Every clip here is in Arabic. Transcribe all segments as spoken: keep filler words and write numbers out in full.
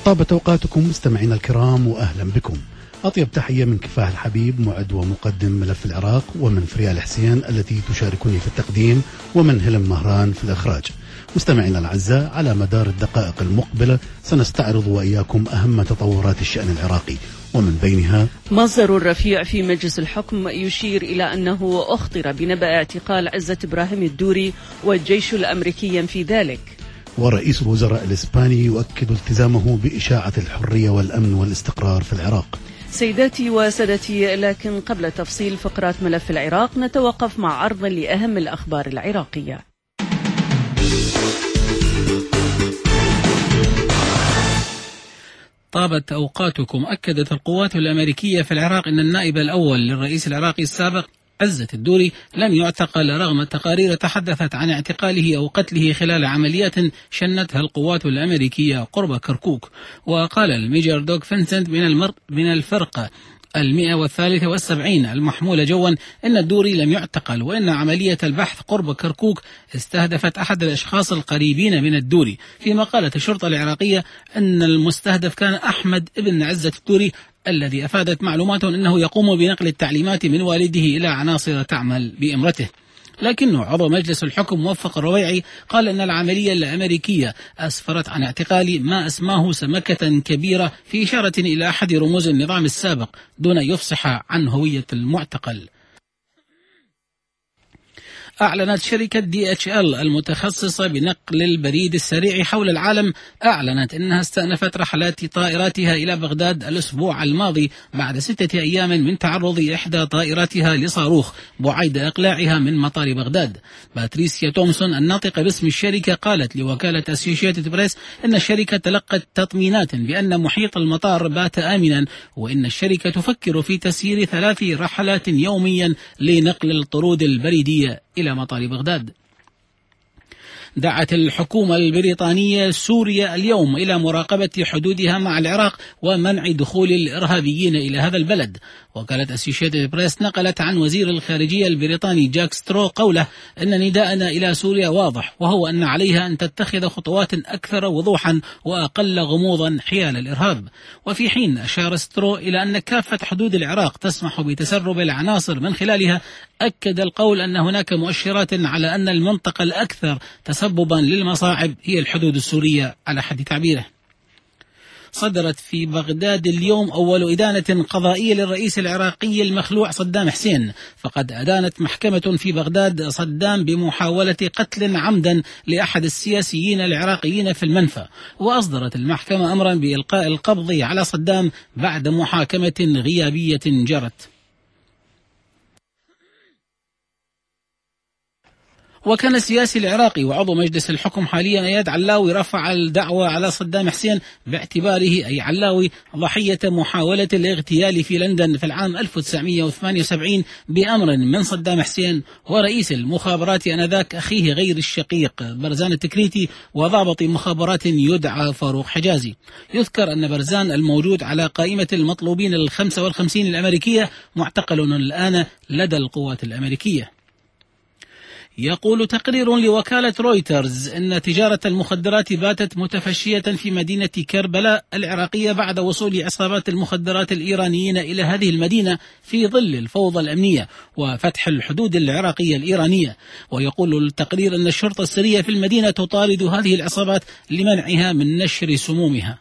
طابت أوقاتكم مستمعينا الكرام وأهلا بكم. أطيب تحية من كفاح الحبيب معد ومقدم ملف العراق، ومن فريال حسين التي تشاركني في التقديم، ومن هلم مهران في الإخراج. مستمعينا الأعزاء، على مدار الدقائق المقبلة سنستعرض وإياكم أهم تطورات الشأن العراقي، ومن بينها مصدر الرفيع في مجلس الحكم يشير إلى أنه أخطر بنبأ اعتقال عزة إبراهيم الدوري والجيش الأمريكي ينفي ذلك. ورئيس الوزراء الإسباني يؤكد التزامه بإشاعة الحرية والأمن والاستقرار في العراق. سيداتي وسادتي، لكن قبل تفصيل فقرات ملف العراق نتوقف مع عرض لأهم الأخبار العراقية. طابت أوقاتكم. أكدت القوات الأمريكية في العراق أن النائب الأول للرئيس العراقي السابق عزة الدوري لم يعتقل رغم تقارير تحدثت عن اعتقاله أو قتله خلال عمليات شنتها القوات الأمريكية قرب كركوك. وقال الميجر دوغ فينسنت من, المر من الفرقة المئة والثالثة والسبعين المحمولة جوا أن الدوري لم يعتقل، وأن عملية البحث قرب كركوك استهدفت أحد الأشخاص القريبين من الدوري، فيما قالت الشرطة العراقية أن المستهدف كان أحمد ابن عزة الدوري، الذي أفادت معلوماته أنه يقوم بنقل التعليمات من والده إلى عناصر تعمل بإمرته. لكنه عضو مجلس الحكم موفق الرويعي قال أن العملية الأمريكية أسفرت عن اعتقال ما اسماه سمكة كبيرة، في إشارة إلى أحد رموز النظام السابق، دون يفصح عن هوية المعتقل. أعلنت شركة دي اتش ال المتخصصة بنقل البريد السريع حول العالم أعلنت أنها استأنفت رحلات طائراتها إلى بغداد الأسبوع الماضي بعد ستة أيام من تعرض إحدى طائراتها لصاروخ بعيد إقلاعها من مطار بغداد. باتريسيا تومسون الناطقة باسم الشركة قالت لوكالة أسوشيتد بريس أن الشركة تلقت تطمينات بأن محيط المطار بات آمنا، وإن الشركة تفكر في تسيير ثلاث رحلات يوميا لنقل الطرود البريدية إلى مطار بغداد. دعت الحكومة البريطانية سوريا اليوم إلى مراقبة حدودها مع العراق ومنع دخول الإرهابيين إلى هذا البلد. وكالة أسوشيتد بريس نقلت عن وزير الخارجية البريطاني جاك سترو قوله أن نداءنا إلى سوريا واضح، وهو أن عليها أن تتخذ خطوات أكثر وضوحا وأقل غموضا حيال الإرهاب. وفي حين أشار سترو إلى أن كافة حدود العراق تسمح بتسرب العناصر من خلالها، أكد القول أن هناك مؤشرات على أن المنطقة الأكثر تسببا للمصاعب هي الحدود السورية على حد تعبيره. صدرت في بغداد اليوم أول إدانة قضائية للرئيس العراقي المخلوع صدام حسين، فقد أدانت محكمة في بغداد صدام بمحاولة قتل عمدا لأحد السياسيين العراقيين في المنفى. وأصدرت المحكمة أمرا بإلقاء القبض على صدام بعد محاكمة غيابية جرت. وكان السياسي العراقي وعضو مجلس الحكم حاليا اياد علاوي رفع الدعوى على صدام حسين باعتباره أي علاوي ضحية محاولة الاغتيال في لندن في العام ألف وتسعمئة وثمانية وسبعين بأمر من صدام حسين ورئيس المخابرات آنذاك أخيه غير الشقيق برزان التكريتي وضابط مخابرات يدعى فاروق حجازي. يذكر أن برزان الموجود على قائمة المطلوبين الخمسة والخمسين الأمريكية معتقل الآن لدى القوات الأمريكية. يقول تقرير لوكالة رويترز أن تجارة المخدرات باتت متفشية في مدينة كربلاء العراقية بعد وصول عصابات المخدرات الإيرانيين إلى هذه المدينة في ظل الفوضى الأمنية وفتح الحدود العراقية الإيرانية. ويقول التقرير أن الشرطة السرية في المدينة تطارد هذه العصابات لمنعها من نشر سمومها.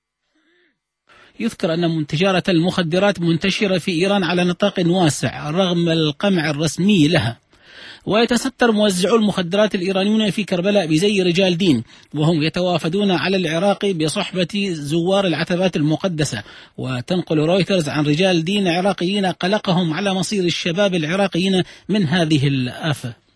يذكر أن تجارة المخدرات منتشرة في إيران على نطاق واسع رغم القمع الرسمي لها. ويتستر موزعو المخدرات الإيرانيون في كربلاء بزي رجال دين، وهم يتوافدون على العراق بصحبة زوار العتبات المقدسة. وتنقل رويترز عن رجال دين عراقيين قلقهم على مصير الشباب العراقيين من هذه الآفة.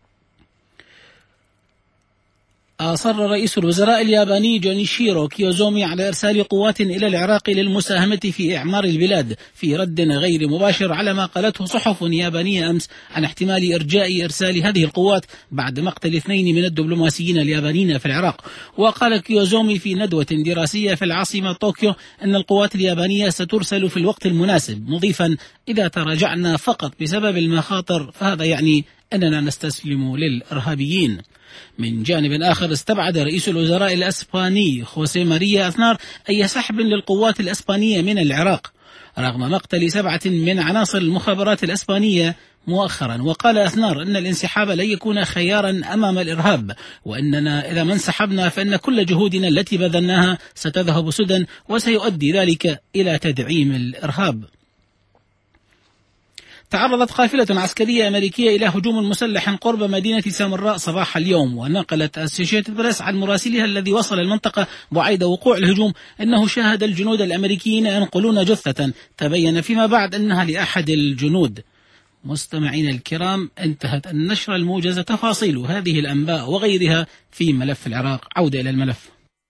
أصر رئيس الوزراء الياباني جونيشيرو كيوزومي على إرسال قوات إلى العراق للمساهمة في إعمار البلاد، في رد غير مباشر على ما قالته صحف يابانية أمس عن احتمال إرجاء إرسال هذه القوات بعد مقتل اثنين من الدبلوماسيين اليابانيين في العراق. وقال كيوزومي في ندوة دراسية في العاصمة طوكيو أن القوات اليابانية سترسل في الوقت المناسب، مضيفا إذا تراجعنا فقط بسبب المخاطر فهذا يعني أننا نستسلم للإرهابيين. من جانب آخر استبعد رئيس الوزراء الأسباني خوسيه ماريا أزنار أي سحب للقوات الأسبانية من العراق رغم مقتل سبعة من عناصر المخابرات الأسبانية مؤخرا. وقال أزنار أن الانسحاب لن يكون خيارا أمام الإرهاب، وأننا إذا ما انسحبنا فإن كل جهودنا التي بذلناها ستذهب سدى وسيؤدي ذلك إلى تدعيم الإرهاب. تعرضت قافلة عسكرية أمريكية إلى هجوم مسلح قرب مدينة سامراء صباح اليوم، ونقلت أسوشيتد بريس عن مراسلها الذي وصل المنطقة بعد وقوع الهجوم أنه شاهد الجنود الأمريكيين ينقلون جثة تبين فيما بعد أنها لأحد الجنود. مستمعين الكرام، انتهت النشرة الموجزة. تفاصيل هذه الأنباء وغيرها في ملف العراق. عودة إلى الملف.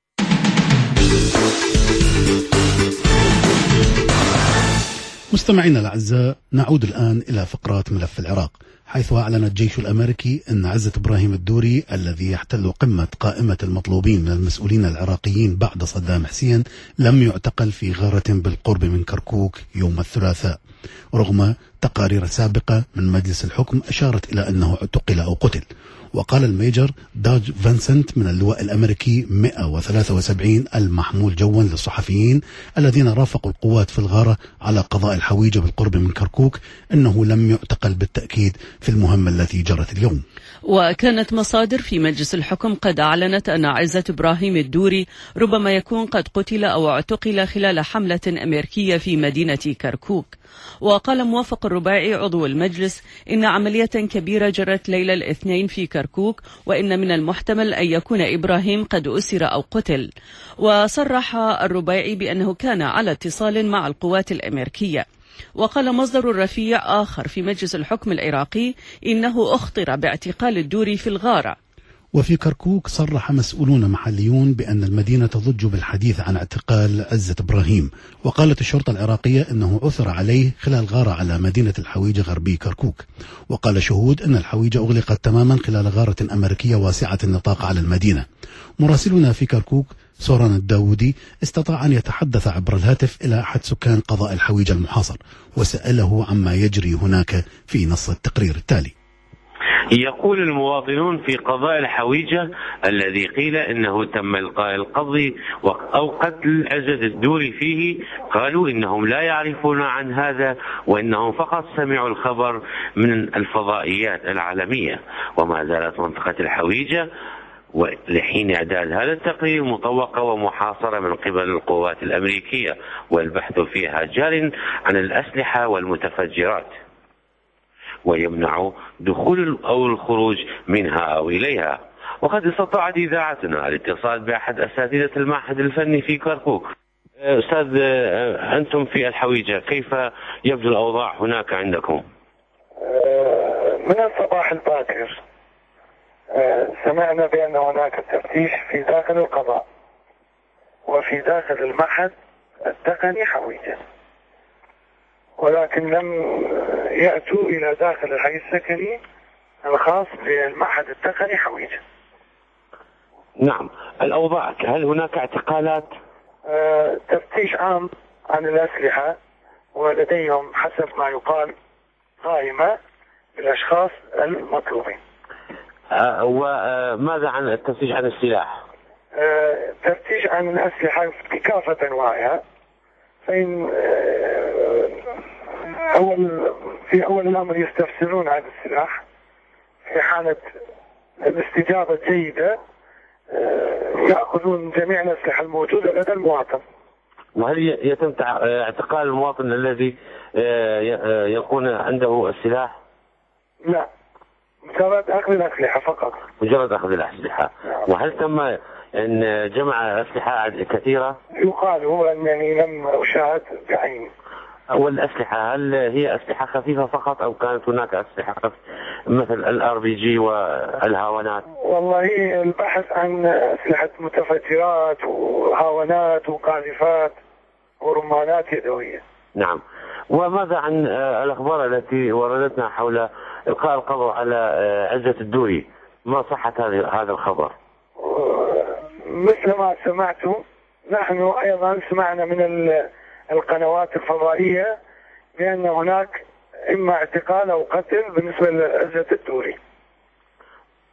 مستمعينا الأعزاء، نعود الآن إلى فقرات ملف العراق، حيث أعلن الجيش الأمريكي أن عزة إبراهيم الدوري الذي يحتل قمة قائمة المطلوبين من المسؤولين العراقيين بعد صدام حسين لم يعتقل في غارة بالقرب من كركوك يوم الثلاثاء، رغم تقارير سابقة من مجلس الحكم أشارت إلى أنه اعتقل أو قتل. وقال الميجر داج فينسنت من اللواء الأمريكي مئة وثلاثة وسبعين المحمول جوا للصحفيين الذين رافقوا القوات في الغارة على قضاء الحويجة بالقرب من كركوك أنه لم يعتقل بالتأكيد في المهمة التي جرت اليوم. وكانت مصادر في مجلس الحكم قد أعلنت أن عزة إبراهيم الدوري ربما يكون قد قتل أو اعتقل خلال حملة أمريكية في مدينة كركوك. وقال موافق الرباعي عضو المجلس إن عملية كبيرة جرت ليلة الاثنين في كركوك، وإن من المحتمل أن يكون إبراهيم قد أسر أو قتل. وصرح الرباعي بأنه كان على اتصال مع القوات الأمريكية. وقال مصدر رفيع آخر في مجلس الحكم العراقي إنه أخطر باعتقال الدوري في الغارة. وفي كركوك صرح مسؤولون محليون بأن المدينة تضج بالحديث عن اعتقال عزة إبراهيم. وقالت الشرطة العراقية أنه عثر عليه خلال غارة على مدينة الحويجة غربي كركوك. وقال شهود أن الحويجة أغلقت تماما خلال غارة أمريكية واسعة النطاق على المدينة. مراسلنا في كركوك سوران الداودي استطاع أن يتحدث عبر الهاتف إلى أحد سكان قضاء الحويجة المحاصر وسأله عما يجري هناك في نص التقرير التالي. يقول المواطنون في قضاء الحويجة الذي قيل إنه تم إلقاء القبض أو قتل عزة الدوري فيه، قالوا إنهم لا يعرفون عن هذا وإنهم فقط سمعوا الخبر من الفضائيات العالمية. وما زالت منطقة الحويجة ولحين إعداد هذا التقرير مطوقة ومحاصرة من قبل القوات الأمريكية، والبحث فيها جار عن الأسلحة والمتفجرات، ويمنع دخول أو الخروج منها أو إليها. وقد استطاعت إذاعتنا الاتصال بأحد أساتذة المعهد الفني في كركوك. أستاذ، أنتم في الحويجة، كيف يبدو الأوضاع هناك عندكم؟ من الصباح الباكر سمعنا بأن هناك تفتيش في داخل القضاء وفي داخل المعهد التقني حويجة، ولكن لم يأتوا إلى داخل الحي السكني الخاص بالمعهد التقني حويجة. نعم، الأوضاع، هل هناك اعتقالات؟ آه، تفتيش عام عن الأسلحة، ولديهم حسب ما يقال قائمة بالأشخاص المطلوبين. آه، وماذا عن التفتيش عن السلاح؟ آه، تفتيش عن الأسلحة بكافة أنواعها. فإن آه، أول في أول الأمر يستفسرون عن السلاح، في حالة الاستجابة الجيدة يأخذون جميع الأسلحة الموجودة لدى المواطن. وهل يتم اعتقال المواطن الذي يكون عنده السلاح؟ لا، مجرد أخذ الأسلحة فقط. مجرد أخذ الأسلحة. وهل تم أن جمع أسلحة كثيرة؟ يقال هو أنني لم أشاهد بعيني. والأسلحة هل هي أسلحة خفيفة فقط أو كانت هناك أسلحة خفيفة مثل الار بي جي والهاونات؟ والله البحث عن أسلحة متفجرات وهاونات وقاذفات ورمانات يدوية. نعم. وماذا عن الأخبار التي وردتنا حول إلقاء القبض على عزة الدوري؟ ما صحة هذا الخبر؟ مثل ما سمعتم نحن أيضا سمعنا من القنوات الفضائية بأن هناك إما اعتقال أو قتل بالنسبة لعزة الدوري.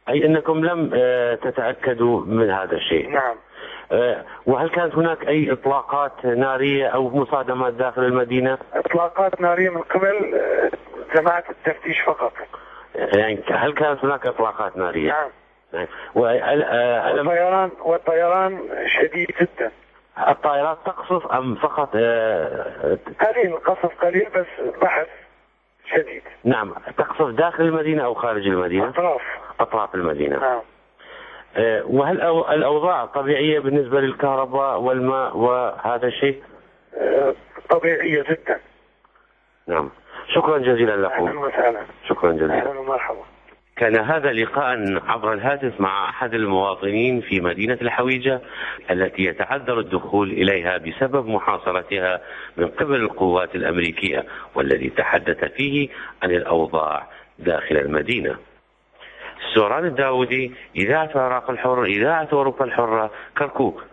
أي أنكم لم تتأكدوا من هذا الشيء. نعم. وهل كانت هناك أي إطلاقات نارية أو مصادمات داخل المدينة؟ إطلاقات نارية من قبل جماعة التفتيش فقط. يعني هل كانت هناك إطلاقات نارية؟ نعم. والطيران والطيران شديد جدا. الطائرات تقصف أم فقط؟ قليل قصف قليل بس بحث شديد. نعم. تقصف داخل المدينة أو خارج المدينة؟ أطراف أطراف المدينة. نعم. وهل الأوضاع طبيعية بالنسبة للكهرباء والماء وهذا الشيء؟ طبيعية جدا. نعم. شكرا جزيلا لكم. أهلا وسهلا. شكرا جزيلا. أهلا ومرحبا. كان هذا لقاء عبر الهاتف مع أحد المواطنين في مدينة الحويجة التي يتعذر الدخول إليها بسبب محاصرتها من قبل القوات الأمريكية، والذي تحدث فيه عن الأوضاع داخل المدينة. سوران الداودي، إذاعة العراق الحر، إذاعة أوروبا الحرة، كركوك.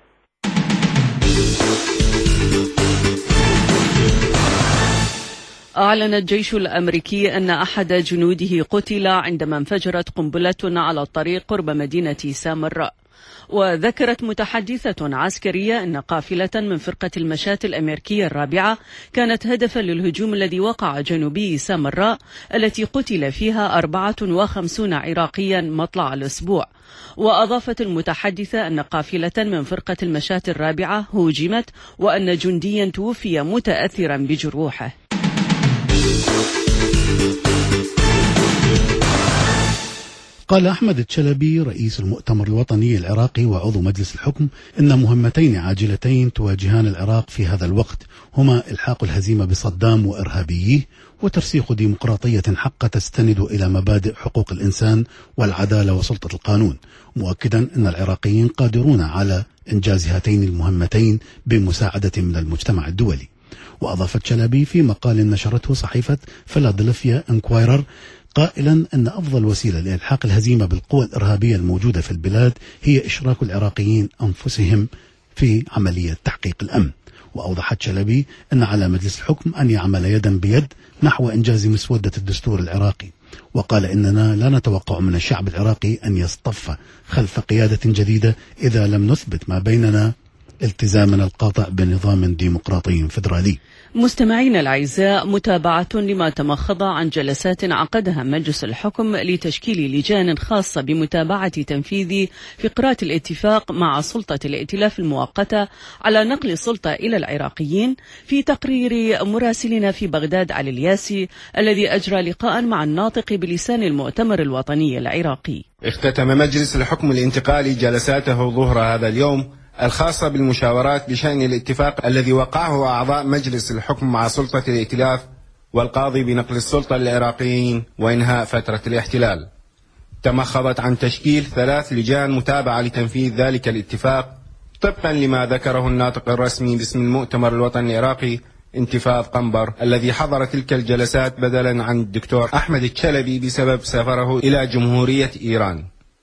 أعلن الجيش الأمريكي أن أحد جنوده قتل عندما انفجرت قنبلة على الطريق قرب مدينة سامراء. وذكرت متحدثة عسكرية أن قافلة من فرقة المشاة الأمريكية الرابعة كانت هدفا للهجوم الذي وقع جنوبي سامراء التي قتل فيها أربعة وخمسين عراقيا مطلع الأسبوع. وأضافت المتحدثة أن قافلة من فرقة المشاة الرابعة هوجمت وأن جنديا توفي متأثرا بجروحه. قال أحمد الشلبي رئيس المؤتمر الوطني العراقي وعضو مجلس الحكم إن مهمتين عاجلتين تواجهان العراق في هذا الوقت هما إلحاق الهزيمة بصدام وإرهابيه وترسيخ ديمقراطية حقة تستند إلى مبادئ حقوق الإنسان والعدالة وسلطة القانون، مؤكدا أن العراقيين قادرون على إنجاز هاتين المهمتين بمساعدة من المجتمع الدولي. وأضاف الشلبي في مقال نشرته صحيفة فيلادلفيا انكوايرر قائلا أن أفضل وسيلة لإلحاق الهزيمة بالقوى الإرهابية الموجودة في البلاد هي إشراك العراقيين أنفسهم في عملية تحقيق الأمن. وأوضح الشلبي أن على مجلس الحكم أن يعمل يدا بيد نحو إنجاز مسودة الدستور العراقي، وقال إننا لا نتوقع من الشعب العراقي أن يصطف خلف قيادة جديدة إذا لم نثبت ما بيننا التزامنا القاطع بنظام ديمقراطي فدرالي. مستمعينا الأعزاء، متابعة لما تمخض عن جلسات عقدها مجلس الحكم لتشكيل لجان خاصة بمتابعة تنفيذ فقرات الاتفاق مع سلطة الائتلاف المؤقتة على نقل السلطة إلى العراقيين، في تقرير مراسلنا في بغداد علي الياسي الذي أجرى لقاء مع الناطق بلسان المؤتمر الوطني العراقي. اختتم مجلس الحكم الانتقالي جلساته ظهر هذا اليوم الخاصة بالمشاورات بشأن الاتفاق الذي وقعه أعضاء مجلس الحكم مع سلطة الائتلاف والقاضي بنقل السلطة للعراقيين وإنهاء فترة الاحتلال. تمخضت عن تشكيل ثلاث لجان متابعة لتنفيذ ذلك الاتفاق طبقا لما ذكره الناطق الرسمي باسم المؤتمر الوطني العراقي انتفاض قنبر، الذي حضر تلك الجلسات بدلا عن الدكتور أحمد الشلبي بسبب سفره إلى جمهورية إيران.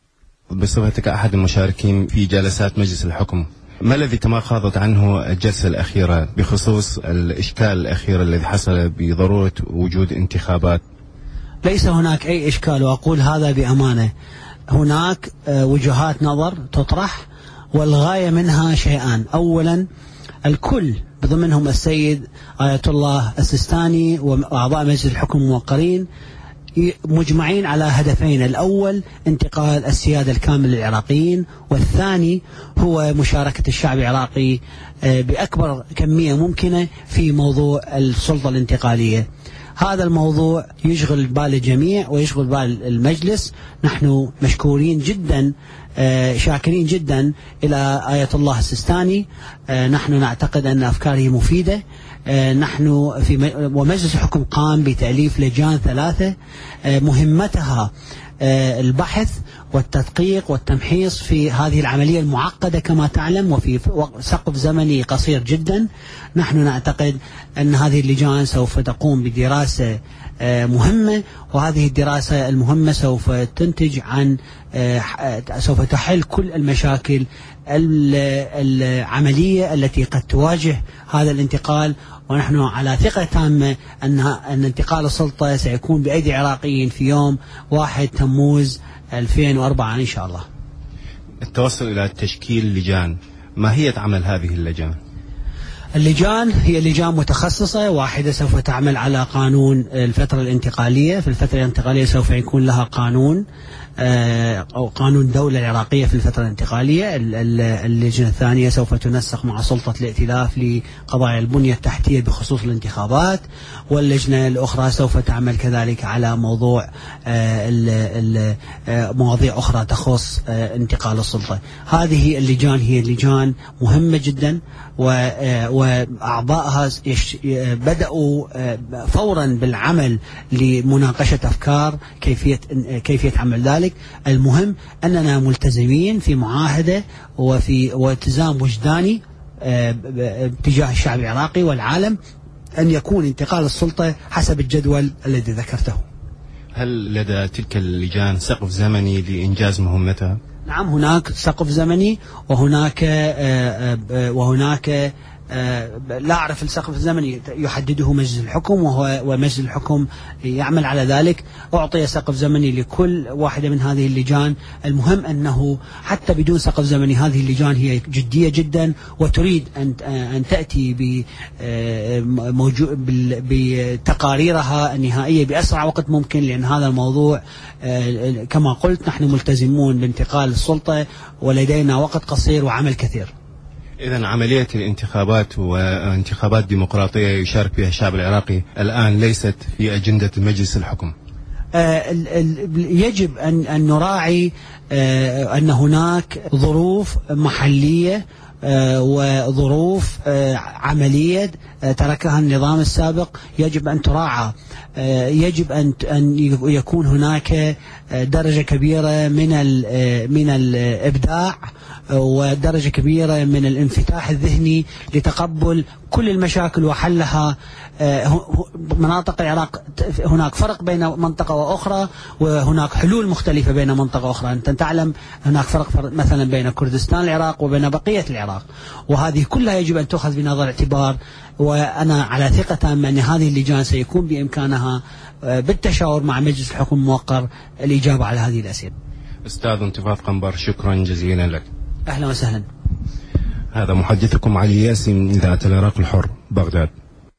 بصفتك أحد المشاركين في جلسات مجلس الحكم، ما الذي تماخضت عنه الجلسة الأخيرة بخصوص الإشكال الأخير الذي حصل بضرورة وجود انتخابات؟ ليس هناك أي إشكال، وأقول هذا بأمانة. هناك وجهات نظر تطرح والغاية منها شيئان. أولا، الكل بضمنهم السيد آية الله السيستاني وأعضاء مجلس الحكم الموقرين مجمعين على هدفين: الأول انتقال السيادة الكامل للعراقيين، والثاني هو مشاركة الشعب العراقي بأكبر كمية ممكنة في موضوع السلطة الانتقالية. هذا الموضوع يشغل بال الجميع ويشغل بال المجلس. نحن مشكورين جدا، شاكرين جدا إلى آية الله السيستاني. نحن نعتقد أن أفكاره مفيدة. نحن في ومجلس الحكم قام بتأليف لجان ثلاثة مهمتها البحث والتدقيق والتمحيص في هذه العملية المعقدة كما تعلم، وفي سقف زمني قصير جدا. نحن نعتقد أن هذه اللجان سوف تقوم بدراسة مهمة، وهذه الدراسة المهمة سوف تنتج عن سوف تحل كل المشاكل العملية التي قد تواجه هذا الانتقال، ونحن على ثقة تامة أن أن انتقال السلطة سيكون بأيدي عراقيين في يوم واحد تموز ألفين وأربعة إن شاء الله. التوصل إلى تشكيل لجان، ماهية عمل هذه اللجان؟ اللجان هي لجان متخصصة، واحدة سوف تعمل على قانون الفترة الانتقالية. في الفترة الانتقالية سوف يكون لها قانون أو قانون الدولة العراقية في الفترة الانتقالية. اللجنة الثانية سوف تنسق مع سلطة الائتلاف لقضايا البنية التحتية بخصوص الانتخابات، واللجنة الأخرى سوف تعمل كذلك على موضوع مواضيع أخرى تخص انتقال السلطة. هذه اللجان هي لجان مهمة جدا، وأعضائها بدأوا فورا بالعمل لمناقشة أفكار كيفية كيفية عمل ذلك. المهم أننا ملتزمين في معاهدة وفي والتزام وجداني تجاه الشعب العراقي والعالم أن يكون انتقال السلطة حسب الجدول الذي ذكرته. هل لدى تلك اللجان سقف زمني لإنجاز مهمتها؟ نعم، هناك سقف زمني، وهناك وهناك لا أعرف السقف الزمني يحدده مجلس الحكم، وهو ومجلس الحكم يعمل على ذلك. أعطي سقف زمني لكل واحدة من هذه اللجان. المهم أنه حتى بدون سقف زمني هذه اللجان هي جدية جدا، وتريد أن أن تأتي بتقاريرها النهائية بأسرع وقت ممكن، لأن هذا الموضوع كما قلت نحن ملتزمون بانتقال السلطة ولدينا وقت قصير وعمل كثير. إذن عملية الانتخابات وانتخابات ديمقراطية يشارك فيها الشعب العراقي الآن ليست في أجندة مجلس الحكم. آه يجب أن, أن نراعي آه أن هناك ظروف محلية آه وظروف آه عملية آه تركها النظام السابق، يجب أن تراعى. آه يجب أن أن يكون هناك درجة كبيرة من من الإبداع ودرجة كبيرة من الانفتاح الذهني لتقبل كل المشاكل وحلها. مناطق العراق هناك فرق بين منطقة وأخرى، وهناك حلول مختلفة بين منطقة وأخرى. أنت تعلم هناك فرق مثلا بين كردستان العراق وبين بقية العراق، وهذه كلها يجب أن تأخذ بنظر الاعتبار. وأنا على ثقة تامة أن هذه اللجان سيكون بإمكانها بالتشاور مع مجلس الحكم الموقر الإجابة على هذه الأسئلة. أستاذ انتفاض قنبر، شكرا جزيلا لك. أهلا وسهلا. هذا محدثكم علي ياسين من إذاعة العراق الحر، بغداد.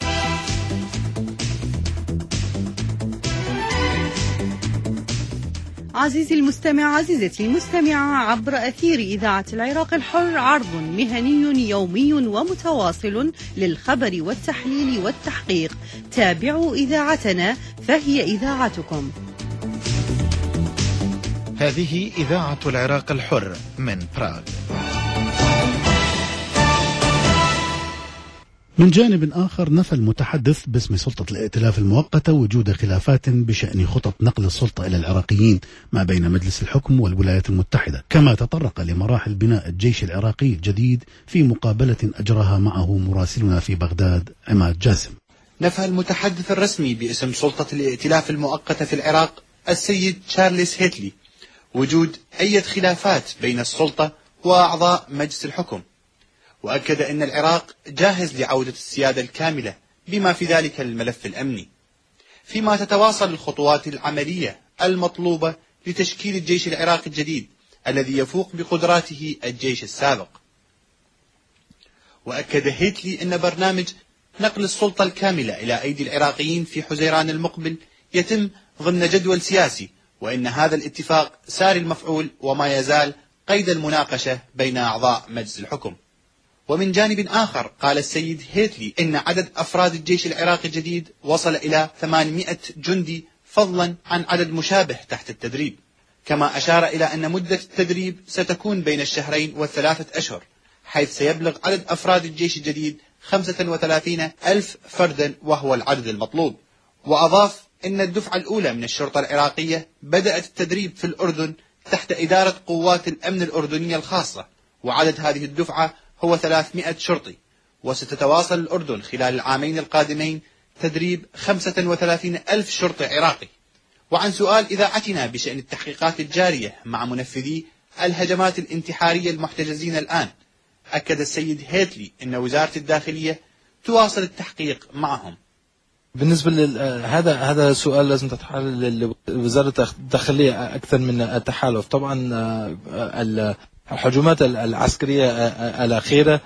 عزيزي المستمع، عزيزتي المستمعة، عبر أثير إذاعة العراق الحر عرض مهني يومي ومتواصل للخبر والتحليل والتحقيق. تابعوا إذاعتنا فهي إذاعتكم. هذه إذاعة العراق الحر من براغ. من جانب آخر، نفى المتحدث باسم سلطة الائتلاف المؤقتة وجود خلافات بشأن خطط نقل السلطة إلى العراقيين ما بين مجلس الحكم والولايات المتحدة، كما تطرق لمراحل بناء الجيش العراقي الجديد في مقابلة أجراها معه مراسلنا في بغداد عماد جاسم. نفى المتحدث الرسمي باسم سلطة الائتلاف المؤقتة في العراق السيد تشارلز هيتلي وجود أي خلافات بين السلطة وأعضاء مجلس الحكم، وأكد أن العراق جاهز لعودة السيادة الكاملة بما في ذلك الملف الأمني، فيما تتواصل الخطوات العملية المطلوبة لتشكيل الجيش العراقي الجديد الذي يفوق بقدراته الجيش السابق. وأكد هيتلي أن برنامج نقل السلطة الكاملة إلى أيدي العراقيين في حزيران المقبل يتم ضمن جدول سياسي، وإن هذا الاتفاق ساري المفعول وما يزال قيد المناقشة بين أعضاء مجلس الحكم. ومن جانب آخر، قال السيد هيتلي إن عدد أفراد الجيش العراقي الجديد وصل إلى ثمانمائة جندي فضلا عن عدد مشابه تحت التدريب، كما أشار إلى أن مدة التدريب ستكون بين الشهرين والثلاثة أشهر، حيث سيبلغ عدد أفراد الجيش الجديد خمسة وثلاثين ألف فردا وهو العدد المطلوب. وأضاف إن الدفعة الأولى من الشرطة العراقية بدأت التدريب في الأردن تحت إدارة قوات الأمن الأردنية الخاصة، وعدد هذه الدفعة هو ثلاثمائة شرطي، وستتواصل الأردن خلال العامين القادمين تدريب خمسة وثلاثين ألف شرطي عراقي. وعن سؤال إذاعتنا بشأن التحقيقات الجارية مع منفذي الهجمات الانتحارية المحتجزين الآن. أكد السيد هيتلي أن وزارة الداخلية تواصل التحقيق معهم. بالنسبة لهذا هذا سؤال لازم تتحل لوزارة الداخلية أكثر من التحالف. طبعا الهجمات العسكرية الأخيرة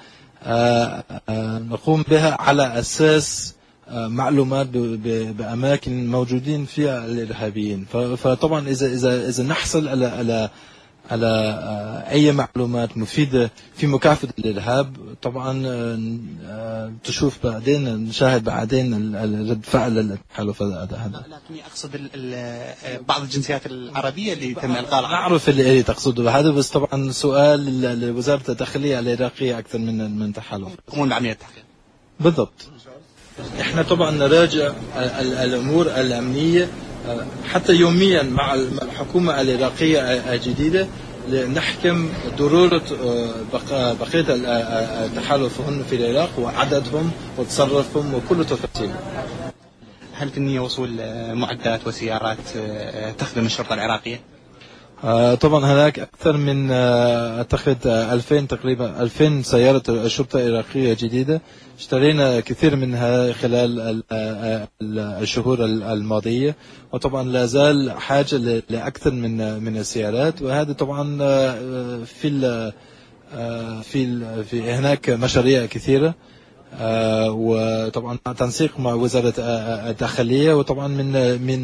نقوم بها على أساس معلومات بأماكن موجودين فيها الإرهابيين. فطبعا إذا إذا إذا نحصل على على على أي معلومات مفيدة في مكافحة الإرهاب، طبعا تشوف بعدين نشاهد بعدين رد فعل التحالف هذا. لكني أقصد بعض الجنسيات العربية اللي تم إلغائها. نعرف اللي تقصده هذا، بس طبعا سؤال لوزارة الداخلية العراقية أكثر من من تحالف. يقومون بعملية تحقيق. بالضبط. احنا طبعا نراجع الأمور الأمنية حتى يوميا مع الحكومة العراقية الجديدة لنحكم ضرورة بقية التحالف هن في العراق وعددهم وتصرفهم وكل تفاصيل. هل في النية وصول معدات وسيارات تخدم الشرطة العراقية؟ طبعا هناك أكثر من أعتقد ألفين تقريبا ألفين سيارة الشرطة العراقية جديدة. اشترينا كثير منها خلال الشهور الماضية، وطبعا لا زال حاجة لأكثر من من السيارات. وهذا طبعا في ال في ال في هناك مشاريع كثيرة، وطبعا تنسيق مع وزارة الداخلية، وطبعا من من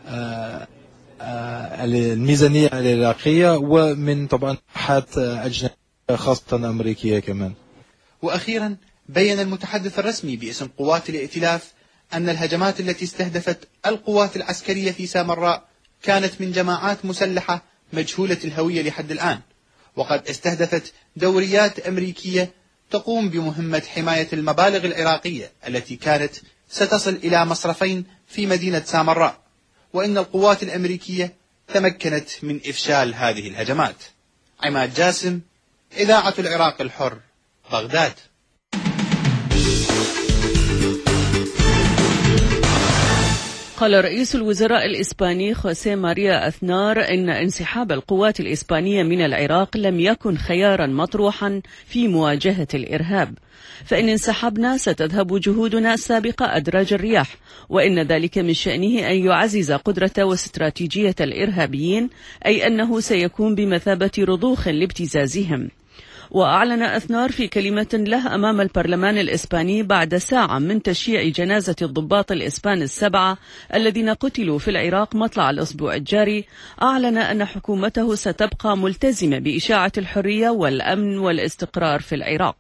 الميزانية العراقية، ومن طبعا حات أجنبية خاصة أمريكية كمان. وأخيرا بيّن المتحدث الرسمي باسم قوات الائتلاف أن الهجمات التي استهدفت القوات العسكرية في سامراء كانت من جماعات مسلحة مجهولة الهوية لحد الآن، وقد استهدفت دوريات أمريكية تقوم بمهمة حماية المبالغ العراقية التي كانت ستصل إلى مصرفين في مدينة سامراء، وإن القوات الأمريكية تمكنت من إفشال هذه الهجمات. عماد جاسم، إذاعة العراق الحر، بغداد. قال رئيس الوزراء الإسباني خوسيه ماريا أثنار إن انسحاب القوات الإسبانية من العراق لم يكن خيارا مطروحا في مواجهة الإرهاب، فإن انسحبنا ستذهب جهودنا السابقة أدراج الرياح، وإن ذلك من شأنه أن يعزز قدرة واستراتيجية الإرهابيين، أي أنه سيكون بمثابة رضوخ لابتزازهم. وأعلن أثنار في كلمة له أمام البرلمان الإسباني بعد ساعة من تشييع جنازة الضباط الإسبان السبعة الذين قتلوا في العراق مطلع الأسبوع الجاري، أعلن أن حكومته ستبقى ملتزمة بإشاعة الحرية والأمن والاستقرار في العراق.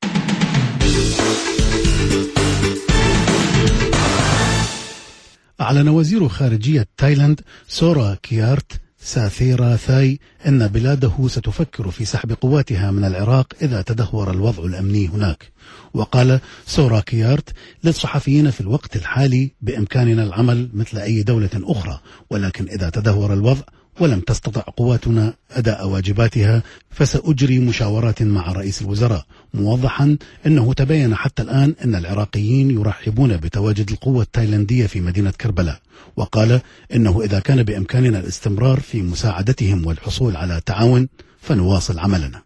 أعلن وزير خارجية تايلاند سورا كيارت ساثيرا ثاي أن بلاده ستفكر في سحب قواتها من العراق إذا تدهور الوضع الأمني هناك. وقال سورا كيارت للصحفيين في الوقت الحالي بإمكاننا العمل مثل أي دولة أخرى، ولكن إذا تدهور الوضع ولم تستطع قواتنا أداء واجباتها فسأجري مشاورات مع رئيس الوزراء، موضحا أنه تبين حتى الآن أن العراقيين يرحبون بتواجد القوة التايلاندية في مدينة كربلاء. وقال إنه إذا كان بإمكاننا الاستمرار في مساعدتهم والحصول على تعاون فنواصل عملنا.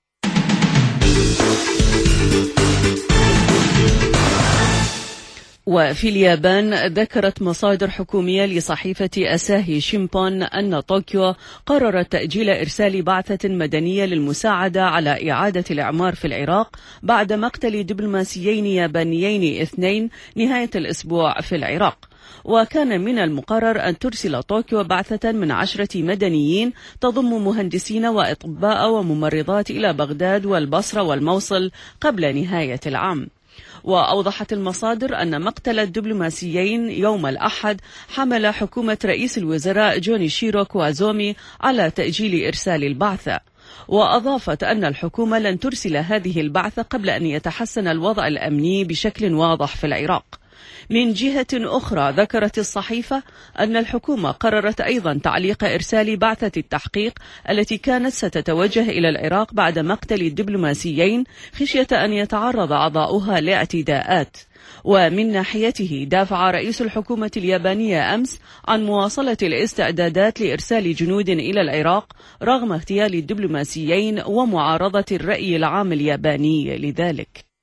وفي اليابان ذكرت مصادر حكومية لصحيفة أساهي شيمبون أن طوكيو قررت تأجيل إرسال بعثة مدنية للمساعدة على إعادة الإعمار في العراق بعد مقتل دبلوماسيين يابانيين اثنين نهاية الأسبوع في العراق. وكان من المقرر أن ترسل طوكيو بعثة من عشرة مدنيين تضم مهندسين وأطباء وممرضات إلى بغداد والبصرة والموصل قبل نهاية العام. وأوضحت المصادر أن مقتل الدبلوماسيين يوم الأحد حمل حكومة رئيس الوزراء جونيشيرو كوازومي على تأجيل إرسال البعثة. وأضافت أن الحكومة لن ترسل هذه البعثة قبل أن يتحسن الوضع الأمني بشكل واضح في العراق. من جهة أخرى ذكرت الصحيفة أن الحكومة قررت أيضا تعليق إرسال بعثة التحقيق التي كانت ستتوجه إلى العراق بعد مقتل الدبلوماسيين خشية أن يتعرض أعضاؤها لاعتداءات. ومن ناحيته دافع رئيس الحكومة اليابانية أمس عن مواصلة الاستعدادات لإرسال جنود إلى العراق رغم اغتيال الدبلوماسيين ومعارضة الرأي العام الياباني لذلك.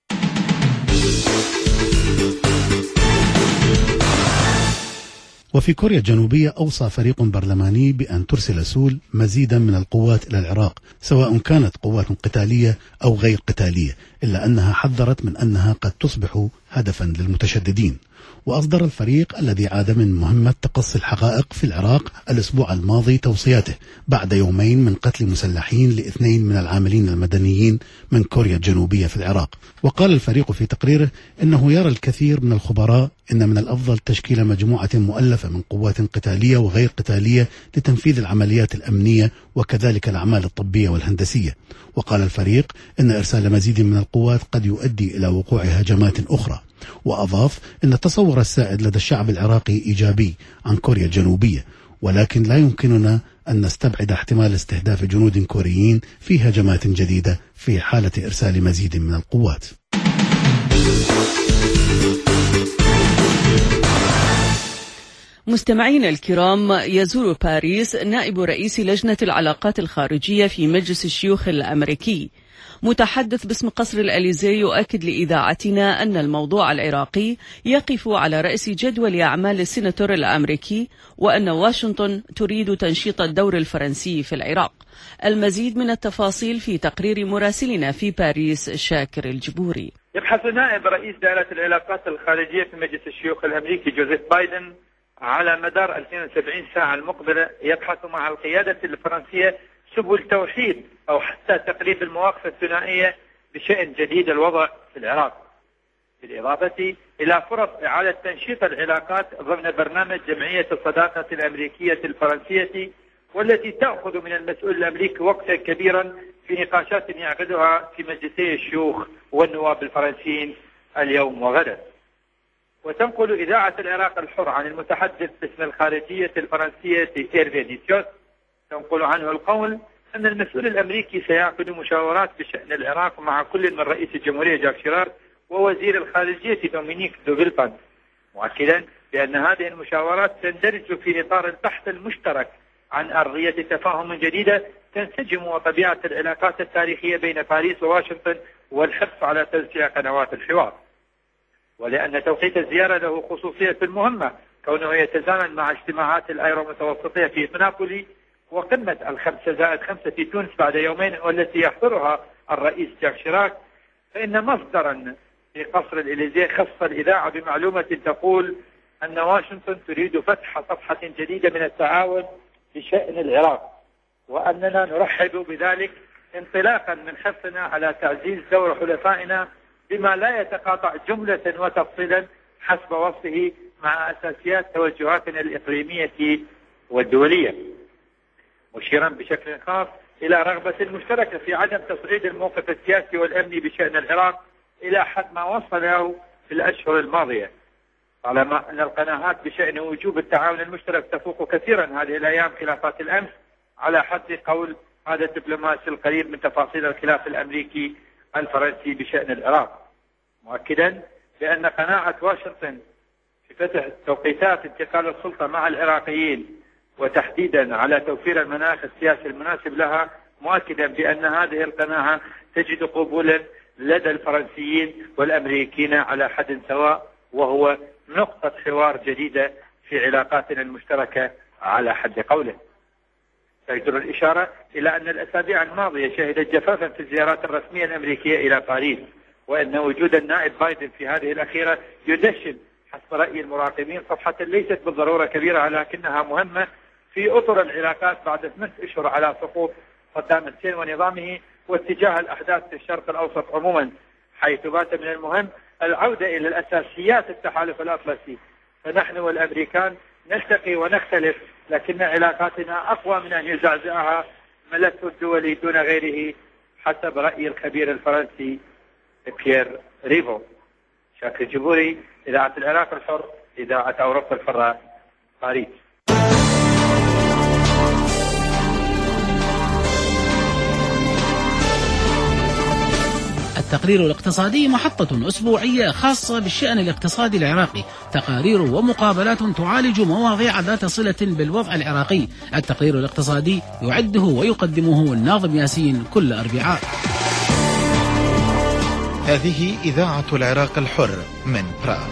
وفي كوريا الجنوبية أوصى فريق برلماني بأن ترسل سول مزيدا من القوات إلى العراق سواء كانت قوات قتالية أو غير قتالية، إلا أنها حذرت من أنها قد تصبح هدفا للمتشددين. وأصدر الفريق الذي عاد من مهمة تقصي الحقائق في العراق الأسبوع الماضي توصياته بعد يومين من قتل مسلحين لاثنين من العاملين المدنيين من كوريا الجنوبية في العراق. وقال الفريق في تقريره إنه يرى الكثير من الخبراء إن من الأفضل تشكيل مجموعة مؤلفة من قوات قتالية وغير قتالية لتنفيذ العمليات الأمنية وكذلك الأعمال الطبية والهندسية. وقال الفريق إن إرسال مزيد من القوات قد يؤدي إلى وقوع هجمات أخرى. وأضاف إن التصور السائد لدى الشعب العراقي إيجابي عن كوريا الجنوبية، ولكن لا يمكننا أن نستبعد احتمال استهداف جنود كوريين في هجمات جديدة في حالة إرسال مزيد من القوات. مستمعينا الكرام، يزور باريس نائب رئيس لجنة العلاقات الخارجية في مجلس الشيوخ الأمريكي. متحدث باسم قصر الأليزي يؤكد لإذاعتنا أن الموضوع العراقي يقف على رأس جدول أعمال السيناتور الأمريكي، وأن واشنطن تريد تنشيط الدور الفرنسي في العراق. المزيد من التفاصيل في تقرير مراسلنا في باريس شاكر الجبوري. يبحث نائب رئيس دائرة العلاقات الخارجية في مجلس الشيوخ الأمريكي جوزيف بايدن على مدار اثنين وسبعين ساعة المقبلة يبحث مع القيادة الفرنسية سبل توحيد أو حتى تقليد المواقف الثنائية بشأن جديد الوضع في العراق، بالإضافة إلى فرص إعادة تنشيط العلاقات ضمن برنامج جمعية الصداقة الأمريكية الفرنسية، والتي تأخذ من المسؤول الأمريكي وقتا كبيرا في نقاشات يعقدها في مجلسي الشيوخ والنواب الفرنسيين اليوم وغدا. وتنقل إذاعة العراق الحر عن المتحدث باسم الخارجية الفرنسية إيرفي ديسيوس تنقل عنه القول أن المسؤول الأمريكي سيعقد مشاورات بشأن العراق مع كل من رئيس الجمهورية جاك شيراك ووزير الخارجية دومينيك دو فيلبان، مؤكدا بأن هذه المشاورات تندرج في إطار البحث المشترك عن أرضية تفاهم جديدة تنسجم وطبيعة العلاقات التاريخية بين باريس وواشنطن والحرص على توسيع قنوات الحوار. ولأن توقيت الزيارة له خصوصية مهمة كونه يتزامن مع اجتماعات الأيرو متوسطية في نابولي وقمة الخمسة زائد خمسة في تونس بعد يومين والتي يحضرها الرئيس جاك شيراك، فإن مصدرا في قصر الإليزيه خص الإذاعة بمعلومة تقول أن واشنطن تريد فتح صفحة جديدة من التعاون بشأن العراق، وأننا نرحب بذلك انطلاقا من حرصنا على تعزيز دور حلفائنا بما لا يتقاطع جملة وتفصيلا حسب وصفه مع أساسيات توجهاتنا الإقليمية والدولية، مشيرا بشكل خاص إلى رغبة مشتركة في عدم تصعيد الموقف السياسي والأمني بشأن العراق إلى حد ما وصل له في الأشهر الماضية، طالما أن القناعات بشأن وجوب التعاون المشترك تفوق كثيرا هذه الأيام خلافات الأمس، على حد قول هذا الدبلوماسي القريب من تفاصيل الخلاف الأمريكي الفرنسي بشأن العراق، مؤكدا بأن قناعة واشنطن في فتح توقيتات انتقال السلطة مع العراقيين وتحديدا على توفير المناخ السياسي المناسب لها، مؤكدا بأن هذه القناعة تجد قبولا لدى الفرنسيين والأمريكيين على حد سواء، وهو نقطة حوار جديدة في علاقاتنا المشتركة على حد قوله. تجدر الإشارة إلى أن الأسابيع الماضية شهدت جفافا في الزيارات الرسمية الأمريكية إلى باريس، وأن وجود النائب بايدن في هذه الأخيرة يدشن حسب رأي المراقبين صفحة ليست بالضرورة كبيرة لكنها مهمة في أطر العلاقات بعد ثمان أشهر على سقوط صدام حسين ونظامه واتجاه الأحداث في الشرق الأوسط عموما، حيث بات من المهم العودة إلى الأساسيات التحالف الأطلسي. فنحن والأمريكان نلتقي ونختلف، لكن علاقاتنا أقوى من أن يزعزعها ملف الدولي دون غيره حسب رأي الخبير الفرنسي بيير ريفو. شاكر الجبوري، إذاعة العراق الحر، إذاعة أوروبا الحرة، باريس. التقرير الاقتصادي محطة أسبوعية خاصة بالشأن الاقتصادي العراقي، تقارير ومقابلات تعالج مواضيع ذات صلة بالوضع العراقي. التقرير الاقتصادي يعده ويقدمه الناظم ياسين كل أربعاء. هذه إذاعة العراق الحر من براغ.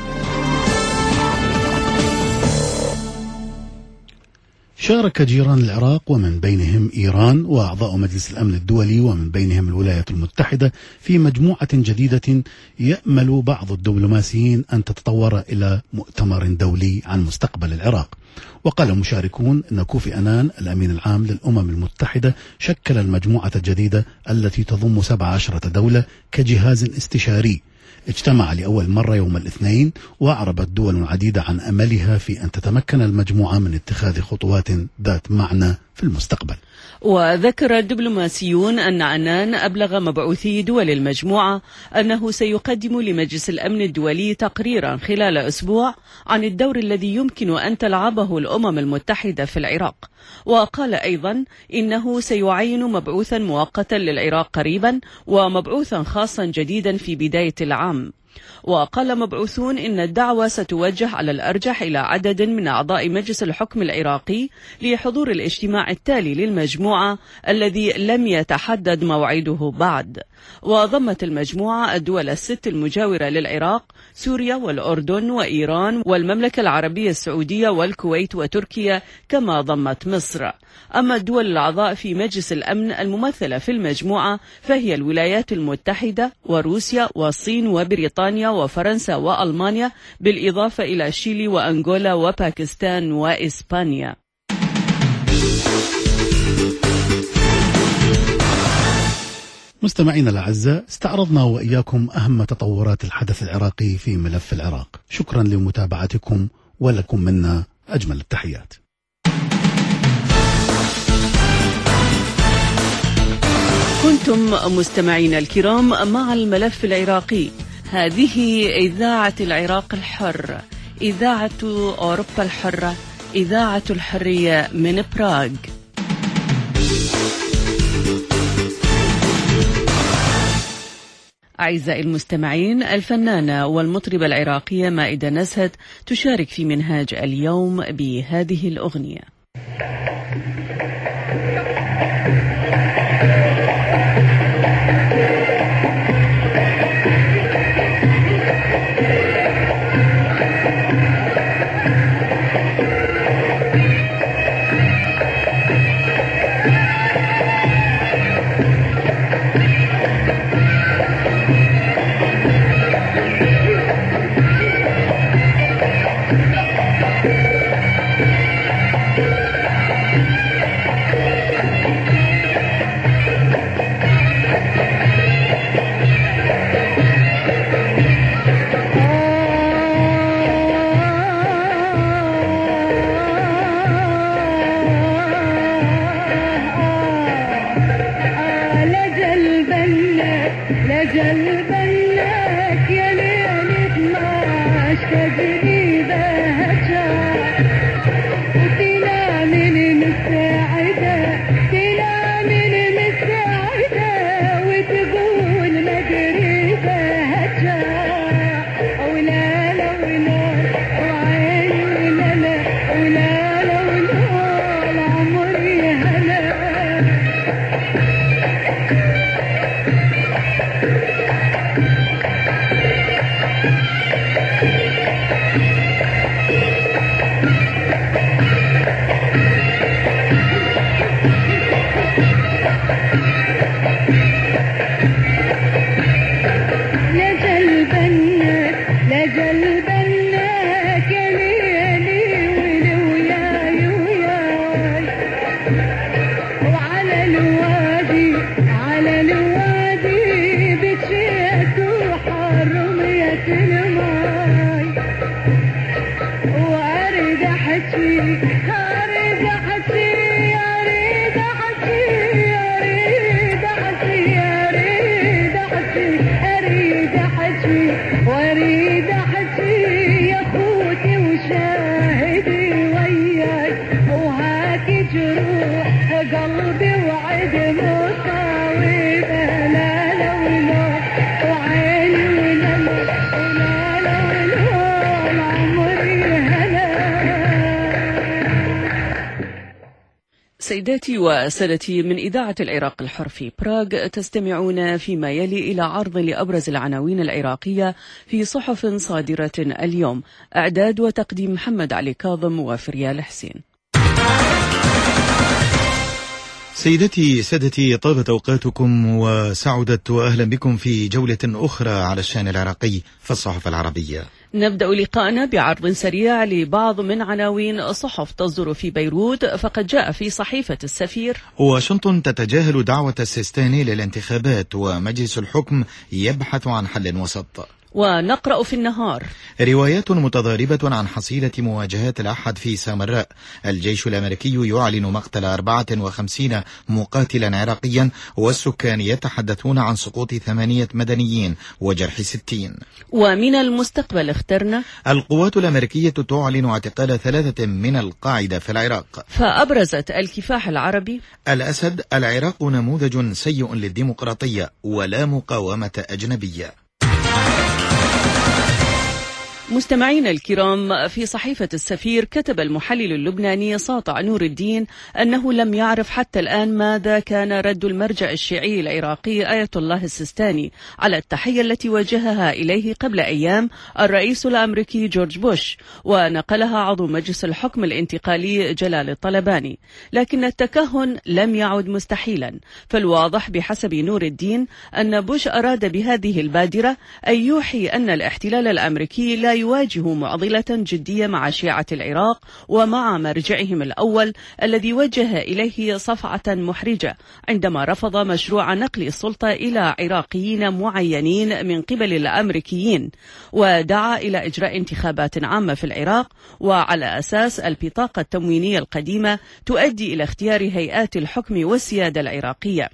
شارك جيران العراق ومن بينهم إيران وأعضاء مجلس الأمن الدولي ومن بينهم الولايات المتحدة في مجموعة جديدة يأمل بعض الدبلوماسيين أن تتطور إلى مؤتمر دولي عن مستقبل العراق. وقال مشاركون أن كوفي أنان الأمين العام للأمم المتحدة شكل المجموعة الجديدة التي تضم سبع عشرة دولة كجهاز استشاري اجتمع لأول مرة يوم الاثنين، وأعربت دول عديدة عن أملها في أن تتمكن المجموعة من اتخاذ خطوات ذات معنى في المستقبل. وذكر الدبلوماسيون أن عنان أبلغ مبعوثي دول المجموعة أنه سيقدم لمجلس الأمن الدولي تقريرا خلال أسبوع عن الدور الذي يمكن أن تلعبه الأمم المتحدة في العراق. وقال أيضا إنه سيعين مبعوثا مؤقتا للعراق قريبا ومبعوثا خاصا جديدا في بداية العام. وقال مبعوثون إن الدعوة ستوجه على الأرجح إلى عدد من أعضاء مجلس الحكم العراقي لحضور الاجتماع التالي للمجموعة الذي لم يتحدد موعده بعد. وضمت المجموعة الدول الست المجاورة للعراق، سوريا والأردن وإيران والمملكة العربية السعودية والكويت وتركيا، كما ضمت مصر. أما الدول الأعضاء في مجلس الأمن الممثلة في المجموعة فهي الولايات المتحدة وروسيا والصين وبريطانيا وفرنسا وألمانيا، بالإضافة إلى شيلي وأنغولا وباكستان وإسبانيا. مستمعينا الأعزاء، استعرضنا وإياكم أهم تطورات الحدث العراقي في ملف العراق. شكرا لمتابعتكم ولكم منا أجمل التحيات. كنتم مستمعين الكرام مع الملف العراقي. هذه إذاعة العراق الحر، إذاعة أوروبا الحرة، إذاعة الحرية من براغ. أعزائي المستمعين، الفنانة والمطربة العراقية مائدة نزهت تشارك في منهاج اليوم بهذه الأغنية. قلبي وعد مصاوي لا لا ولا سيداتي وسادتي، من إذاعة العراق الحر في براغ تستمعون فيما يلي إلى عرض لأبرز العناوين العراقية في صحف صادرة اليوم. إعداد وتقديم محمد علي كاظم وفريال حسين. سيدتي سادتي، طابت أوقاتكم وسعدت وأهلا بكم في جولة أخرى على الشأن العراقي في الصحف العربية. نبدأ لقاءنا بعرض سريع لبعض من عناوين صحف تصدر في بيروت. فقد جاء في صحيفة السفير: واشنطن تتجاهل دعوة السيستاني للانتخابات ومجلس الحكم يبحث عن حل وسط. ونقرأ في النهار: روايات متضاربة عن حصيلة مواجهات الأحد في سامراء. الجيش الأمريكي يعلن مقتل أربعة وخمسين مقاتلا عراقيا، والسكان يتحدثون عن سقوط ثمانية مدنيين وجرح ستين. ومن المستقبل اخترنا: القوات الأمريكية تعلن اعتقال ثلاثة من القاعدة في العراق. فأبرزت الكفاح العربي: الأسد: العراق نموذج سيء للديمقراطية ولا مقاومة أجنبية. مستمعين الكرام، في صحيفة السفير كتب المحلل اللبناني ساطع نور الدين أنه لم يعرف حتى الآن ماذا كان رد المرجع الشيعي العراقي آية الله السيستاني على التحية التي وجهها إليه قبل أيام الرئيس الأمريكي جورج بوش، ونقلها عضو مجلس الحكم الانتقالي جلال الطلباني. لكن التكهن لم يعد مستحيلا، فالواضح بحسب نور الدين أن بوش أراد بهذه البادرة أن يوحي أن الاحتلال الأمريكي لا يواجه معضلة جدية مع شيعة العراق ومع مرجعهم الأول الذي وجه إليه صفعة محرجة عندما رفض مشروع نقل السلطة إلى عراقيين معينين من قبل الأمريكيين، ودعا إلى إجراء انتخابات عامة في العراق وعلى أساس البطاقة التموينية القديمة تؤدي إلى اختيار هيئات الحكم والسيادة العراقية.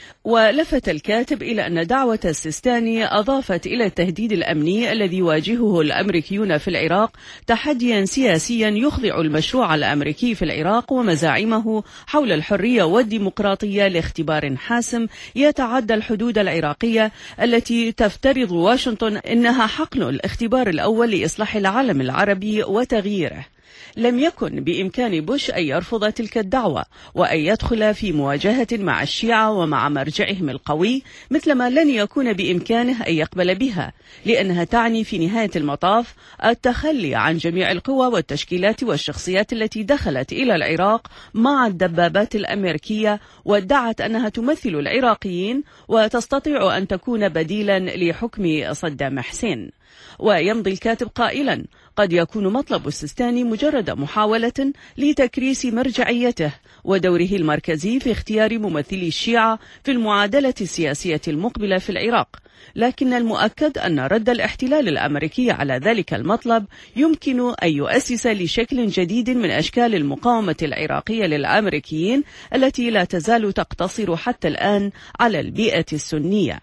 ولفت الكاتب إلى أن دعوة السيستاني أضافت إلى التهديد الأمني الذي يواجهه الأمريكيون في العراق تحديا سياسيا يخضع المشروع الأمريكي في العراق ومزاعمه حول الحرية والديمقراطية لاختبار حاسم يتعدى الحدود العراقية التي تفترض واشنطن إنها حقل الاختبار الأول لإصلاح العالم العربي وتغييره. لم يكن بإمكان بوش أن يرفض تلك الدعوة وأن يدخل في مواجهة مع الشيعة ومع مرجعهم القوي، مثلما لن يكون بإمكانه أن يقبل بها، لأنها تعني في نهاية المطاف التخلي عن جميع القوى والتشكيلات والشخصيات التي دخلت إلى العراق مع الدبابات الأمريكية وادعت أنها تمثل العراقيين وتستطيع أن تكون بديلا لحكم صدام حسين. ويمضي الكاتب قائلا: قد يكون مطلب السيستاني مجرد محاولة لتكريس مرجعيته ودوره المركزي في اختيار ممثلي الشيعة في المعادلة السياسية المقبلة في العراق، لكن المؤكد أن رد الاحتلال الأمريكي على ذلك المطلب يمكن أن يؤسس لشكل جديد من أشكال المقاومة العراقية للأمريكيين التي لا تزال تقتصر حتى الآن على البيئة السنية.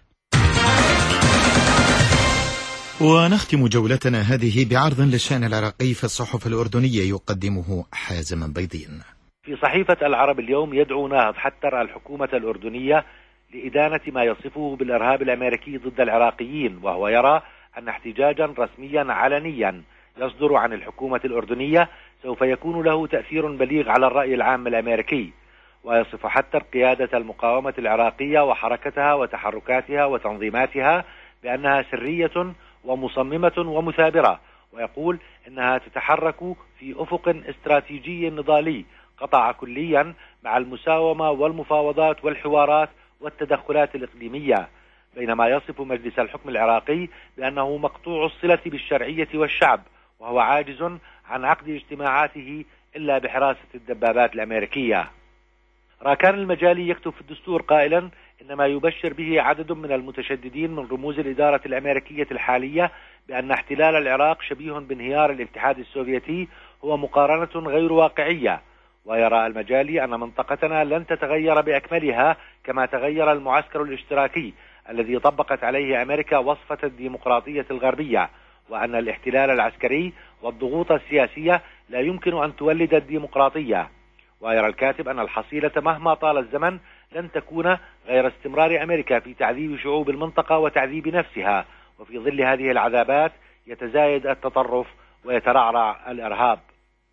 ونختم جولتنا هذه بعرض للشأن العراقي في الصحف الأردنية يقدمه حازم بيضين. في صحيفة العرب اليوم يدعو ناهض حتر الحكومة الأردنية لإدانة ما يصفه بالإرهاب الأمريكي ضد العراقيين، وهو يرى أن احتجاجا رسميا علنيا يصدر عن الحكومة الأردنية سوف يكون له تأثير بليغ على الرأي العام الأمريكي. ويصف حتر قيادة المقاومة العراقية وحركتها وتحركاتها وتنظيماتها بأنها سرية ومصممة ومثابرة، ويقول إنها تتحرك في أفق استراتيجي نضالي قطع كليا مع المساومة والمفاوضات والحوارات والتدخلات الإقليمية، بينما يصف مجلس الحكم العراقي بأنه مقطوع الصلة بالشرعية والشعب، وهو عاجز عن عقد اجتماعاته إلا بحراسة الدبابات الأمريكية. راكان المجالي يكتب في الدستور قائلا إن ما يبشر به عدد من المتشددين من رموز الإدارة الأمريكية الحالية بأن احتلال العراق شبيه بانهيار الاتحاد السوفيتي هو مقارنة غير واقعية. ويرى المجالي أن منطقتنا لن تتغير بأكملها كما تغير المعسكر الاشتراكي الذي طبقت عليه أمريكا وصفة الديمقراطية الغربية، وأن الاحتلال العسكري والضغوط السياسية لا يمكن أن تولد الديمقراطية. ويرى الكاتب أن الحصيلة مهما طال الزمن لن تكون غير استمرار أمريكا في تعذيب شعوب المنطقة وتعذيب نفسها، وفي ظل هذه العذابات يتزايد التطرف ويترعرع الإرهاب.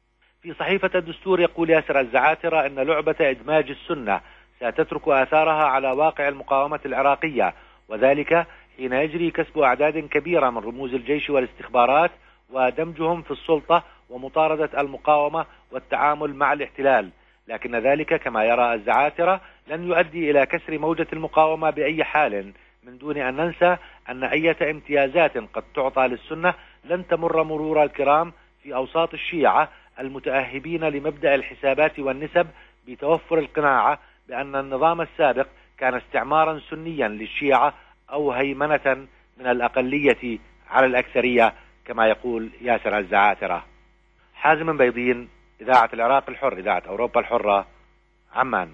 في صحيفة الدستور يقول ياسر الزعاترة أن لعبة إدماج السنة ستترك آثارها على واقع المقاومة العراقية، وذلك حين يجري كسب أعداد كبيرة من رموز الجيش والاستخبارات ودمجهم في السلطة ومطاردة المقاومة والتعامل مع الاحتلال، لكن ذلك كما يرى الزعاترة لن يؤدي إلى كسر موجة المقاومة بأي حال، من دون أن ننسى أن أي امتيازات قد تعطى للسنة لن تمر مرور الكرام في أوساط الشيعة المتأهبين لمبدأ الحسابات والنسب بتوفر القناعة بأن النظام السابق كان استعمارا سنيا للشيعة أو هيمنة من الأقلية على الأكثرية كما يقول ياسر الزعاترة. حازم بيضين، إذاعة العراق الحر، إذاعة أوروبا الحرة، عمان.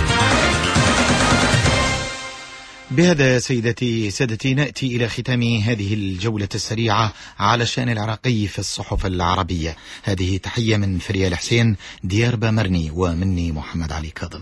بهذا سيدتي سادتي نأتي إلى ختام هذه الجولة السريعة على الشأن العراقي في الصحف العربية. هذه تحية من فريال حسين ديار بامرني ومني محمد علي كاظم.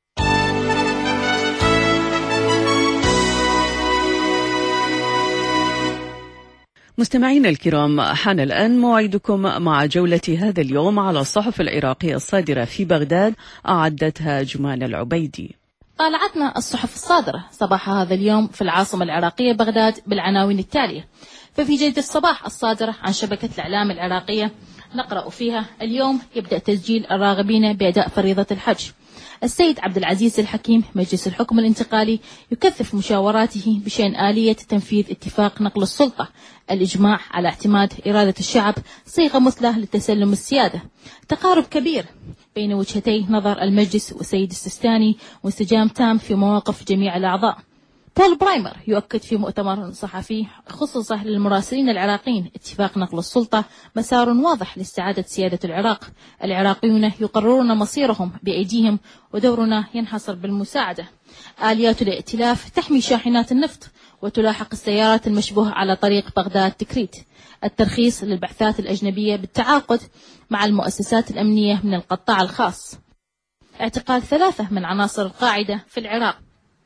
مستمعينا الكرام، حان الآن موعدكم مع جولة هذا اليوم على الصحف العراقية الصادرة في بغداد، أعدتها جمان العبيدي. طالعتنا الصحف الصادرة صباح هذا اليوم في العاصمة العراقية بغداد بالعناوين التالية. ففي جريدة الصباح الصادرة عن شبكة الإعلام العراقية نقرأ فيها: اليوم يبدأ تسجيل الراغبين بأداء فريضة الحج. السيد عبد العزيز الحكيم مجلس الحكم الانتقالي يكثف مشاوراته بشأن آلية تنفيذ اتفاق نقل السلطة. الإجماع على اعتماد إرادة الشعب صيغة مثلى للتسلم السيادة. تقارب كبير بين وجهتي نظر المجلس والسيد السيستاني وانسجام تام في مواقف جميع الأعضاء. بول برايمر يؤكد في مؤتمر صحفي خصوصا للمراسلين العراقيين اتفاق نقل السلطة مسار واضح لاستعادة سيادة العراق. العراقيون يقررون مصيرهم بأيديهم ودورنا ينحصر بالمساعدة. آليات الائتلاف تحمي شاحنات النفط وتلاحق السيارات المشبوهة على طريق بغداد تكريت. الترخيص للبعثات الأجنبية بالتعاقد مع المؤسسات الأمنية من القطاع الخاص. اعتقال ثلاثة من عناصر القاعدة في العراق.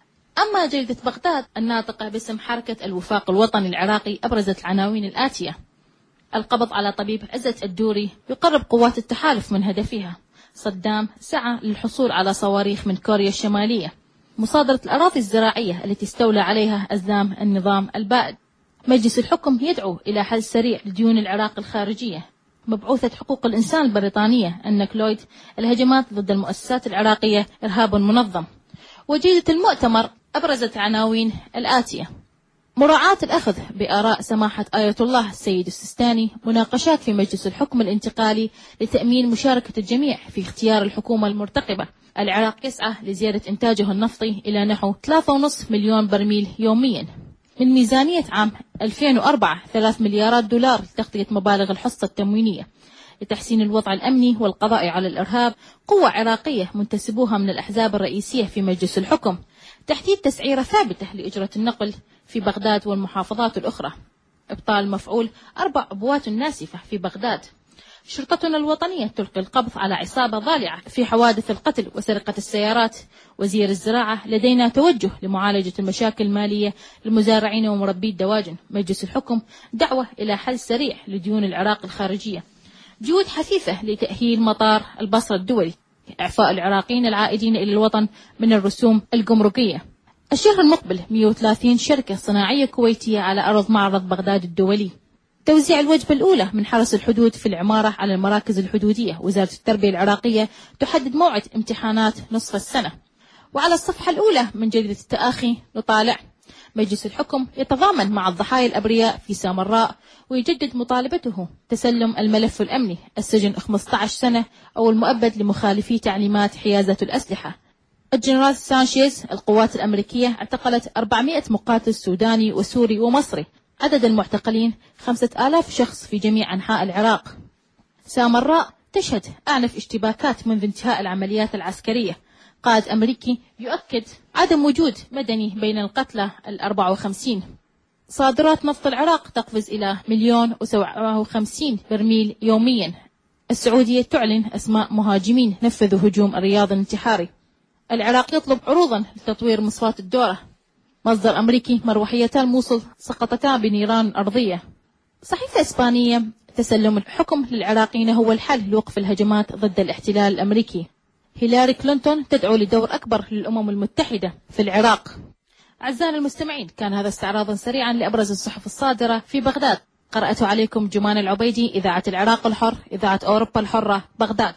أما جريدة بغداد الناطقة باسم حركة الوفاق الوطني العراقي أبرزت العناوين الآتية: القبض على طبيب عزت الدوري يقرب قوات التحالف من هدفها. صدام سعى للحصول على صواريخ من كوريا الشمالية. مصادرة الأراضي الزراعية التي استولى عليها أزلام النظام البائد. مجلس الحكم يدعو إلى حل سريع لديون العراق الخارجية. مبعوثة حقوق الإنسان البريطانية أن كلويد: الهجمات ضد المؤسسات العراقية إرهاب منظم. وجريدة المؤتمر أبرزت عناوين الآتية: مراعاة الأخذ بآراء سماحة آية الله السيد السيستاني. مناقشات في مجلس الحكم الانتقالي لتأمين مشاركة الجميع في اختيار الحكومة المرتقبة. العراق يسعى لزيادة إنتاجه النفطي إلى نحو ثلاثة فاصلة خمسة مليون برميل يوميا. من ميزانية عام ألفين وأربعة ثلاث مليارات دولار لتغطية مبالغ الحصة التموينية لتحسين الوضع الأمني والقضاء على الإرهاب. قوة عراقية منتسبوها من الأحزاب الرئيسية في مجلس الحكم. تحديد تسعيرة ثابتة لإجرة النقل في بغداد والمحافظات الأخرى. إبطال مفعول أربع عبوات ناسفة في بغداد. شرطتنا الوطنية تلقي القبض على عصابة ضالعة في حوادث القتل وسرقة السيارات. وزير الزراعة: لدينا توجه لمعالجة المشاكل المالية للمزارعين ومربي الدواجن. مجلس الحكم: دعوة إلى حل سريع لديون العراق الخارجية. جهود حثيثة لتأهيل مطار البصرة الدولي. إعفاء العراقيين العائدين إلى الوطن من الرسوم الجمركية. الشهر المقبل مئة وثلاثين شركة صناعية كويتية على أرض معرض بغداد الدولي. توزيع الوجبة الأولى من حرس الحدود في العمارة على المراكز الحدودية. وزارة التربية العراقية تحدد موعد امتحانات نصف السنة. وعلى الصفحة الأولى من جريدة التآخي نطالع: مجلس الحكم يتضامن مع الضحايا الأبرياء في سامراء ويجدد مطالبته تسلم الملف الأمني. السجن خمسة عشر سنة أو المؤبد لمخالفي تعليمات حيازة الأسلحة. الجنرال سانشيز: القوات الأمريكية اعتقلت أربعمائة مقاتل سوداني وسوري ومصري. عدد المعتقلين خمسة آلاف شخص في جميع أنحاء العراق. سامراء تشهد أعنف اشتباكات منذ انتهاء العمليات العسكرية. قائد أمريكي يؤكد عدم وجود مدني بين القتلى الأربعة وخمسين. صادرات نفط العراق تقفز إلى مليون وسبعمائة وخمسين برميل يوميا. السعودية تعلن أسماء مهاجمين نفذوا هجوم الرياض الانتحاري. العراق يطلب عروضا لتطوير مصفاة الدورة. مصدر أمريكي: مروحيتا الموصل سقطتا بنيران أرضية. صحيفة إسبانية: تسلم الحكم للعراقيين هو الحل لوقف الهجمات ضد الاحتلال الأمريكي. هيلاري كلينتون تدعو لدور أكبر للأمم المتحدة في العراق. أعزائنا المستمعين، كان هذا استعراضا سريعا لأبرز الصحف الصادرة في بغداد. قرأت عليكم جمان العبيدي، إذاعة العراق الحر، إذاعة أوروبا الحرة، بغداد.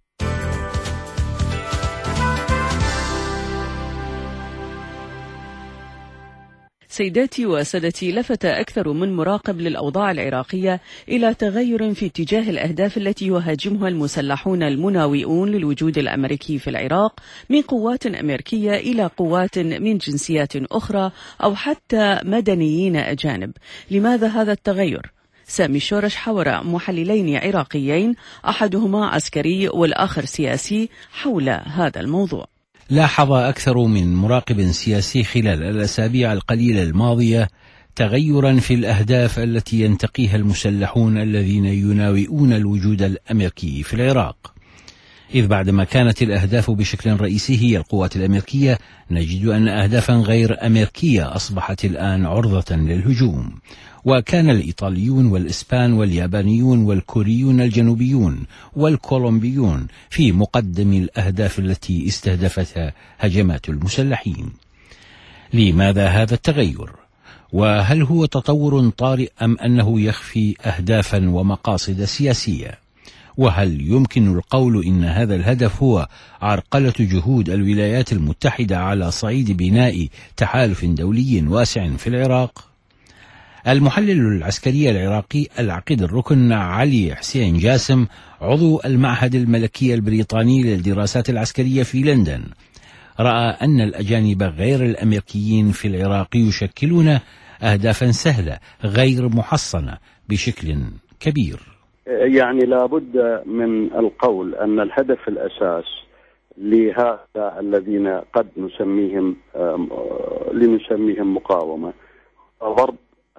سيداتي وسادتي، لفت أكثر من مراقب للأوضاع العراقية إلى تغير في اتجاه الأهداف التي يهاجمها المسلحون المناوئون للوجود الأمريكي في العراق، من قوات أمريكية إلى قوات من جنسيات أخرى أو حتى مدنيين أجانب. لماذا هذا التغير؟ سامي شورش حور محللين عراقيين، أحدهما عسكري والآخر سياسي، حول هذا الموضوع. لاحظ أكثر من مراقب سياسي خلال الأسابيع القليلة الماضية تغيرا في الأهداف التي ينتقيها المسلحون الذين يناوئون الوجود الأمريكي في العراق. إذ بعدما كانت الأهداف بشكل رئيسي هي القوات الأمريكية، نجد أن أهدافا غير أمريكية أصبحت الآن عرضة للهجوم. وكان الإيطاليون والإسبان واليابانيون والكوريون الجنوبيون والكولومبيون في مقدم الأهداف التي استهدفتها هجمات المسلحين. لماذا هذا التغير؟ وهل هو تطور طارئ أم أنه يخفي أهدافا ومقاصد سياسية؟ وهل يمكن القول إن هذا الهدف هو عرقلة جهود الولايات المتحدة على صعيد بناء تحالف دولي واسع في العراق؟ المحلل العسكري العراقي العقيد الركن علي حسين جاسم، عضو المعهد الملكي البريطاني للدراسات العسكرية في لندن، رأى أن الأجانب غير الأمريكيين في العراق يشكلون أهدافا سهلة غير محصنة بشكل كبير. يعني لابد من القول أن الهدف الأساس لهذا الذين قد نسميهم لنسميهم مقاومة ضرب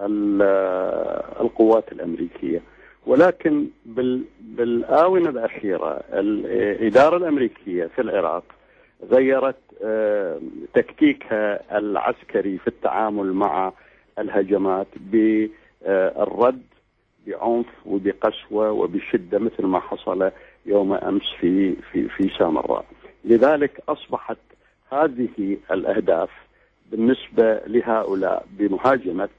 القوات الأمريكية، ولكن بالآونة الأخيرة الإدارة الأمريكية في العراق غيرت تكتيكها العسكري في التعامل مع الهجمات بالرد بعنف وبقسوة وبشدة، مثل ما حصل يوم أمس في في في سامراء. لذلك أصبحت هذه الأهداف بالنسبة لهؤلاء بمهاجمة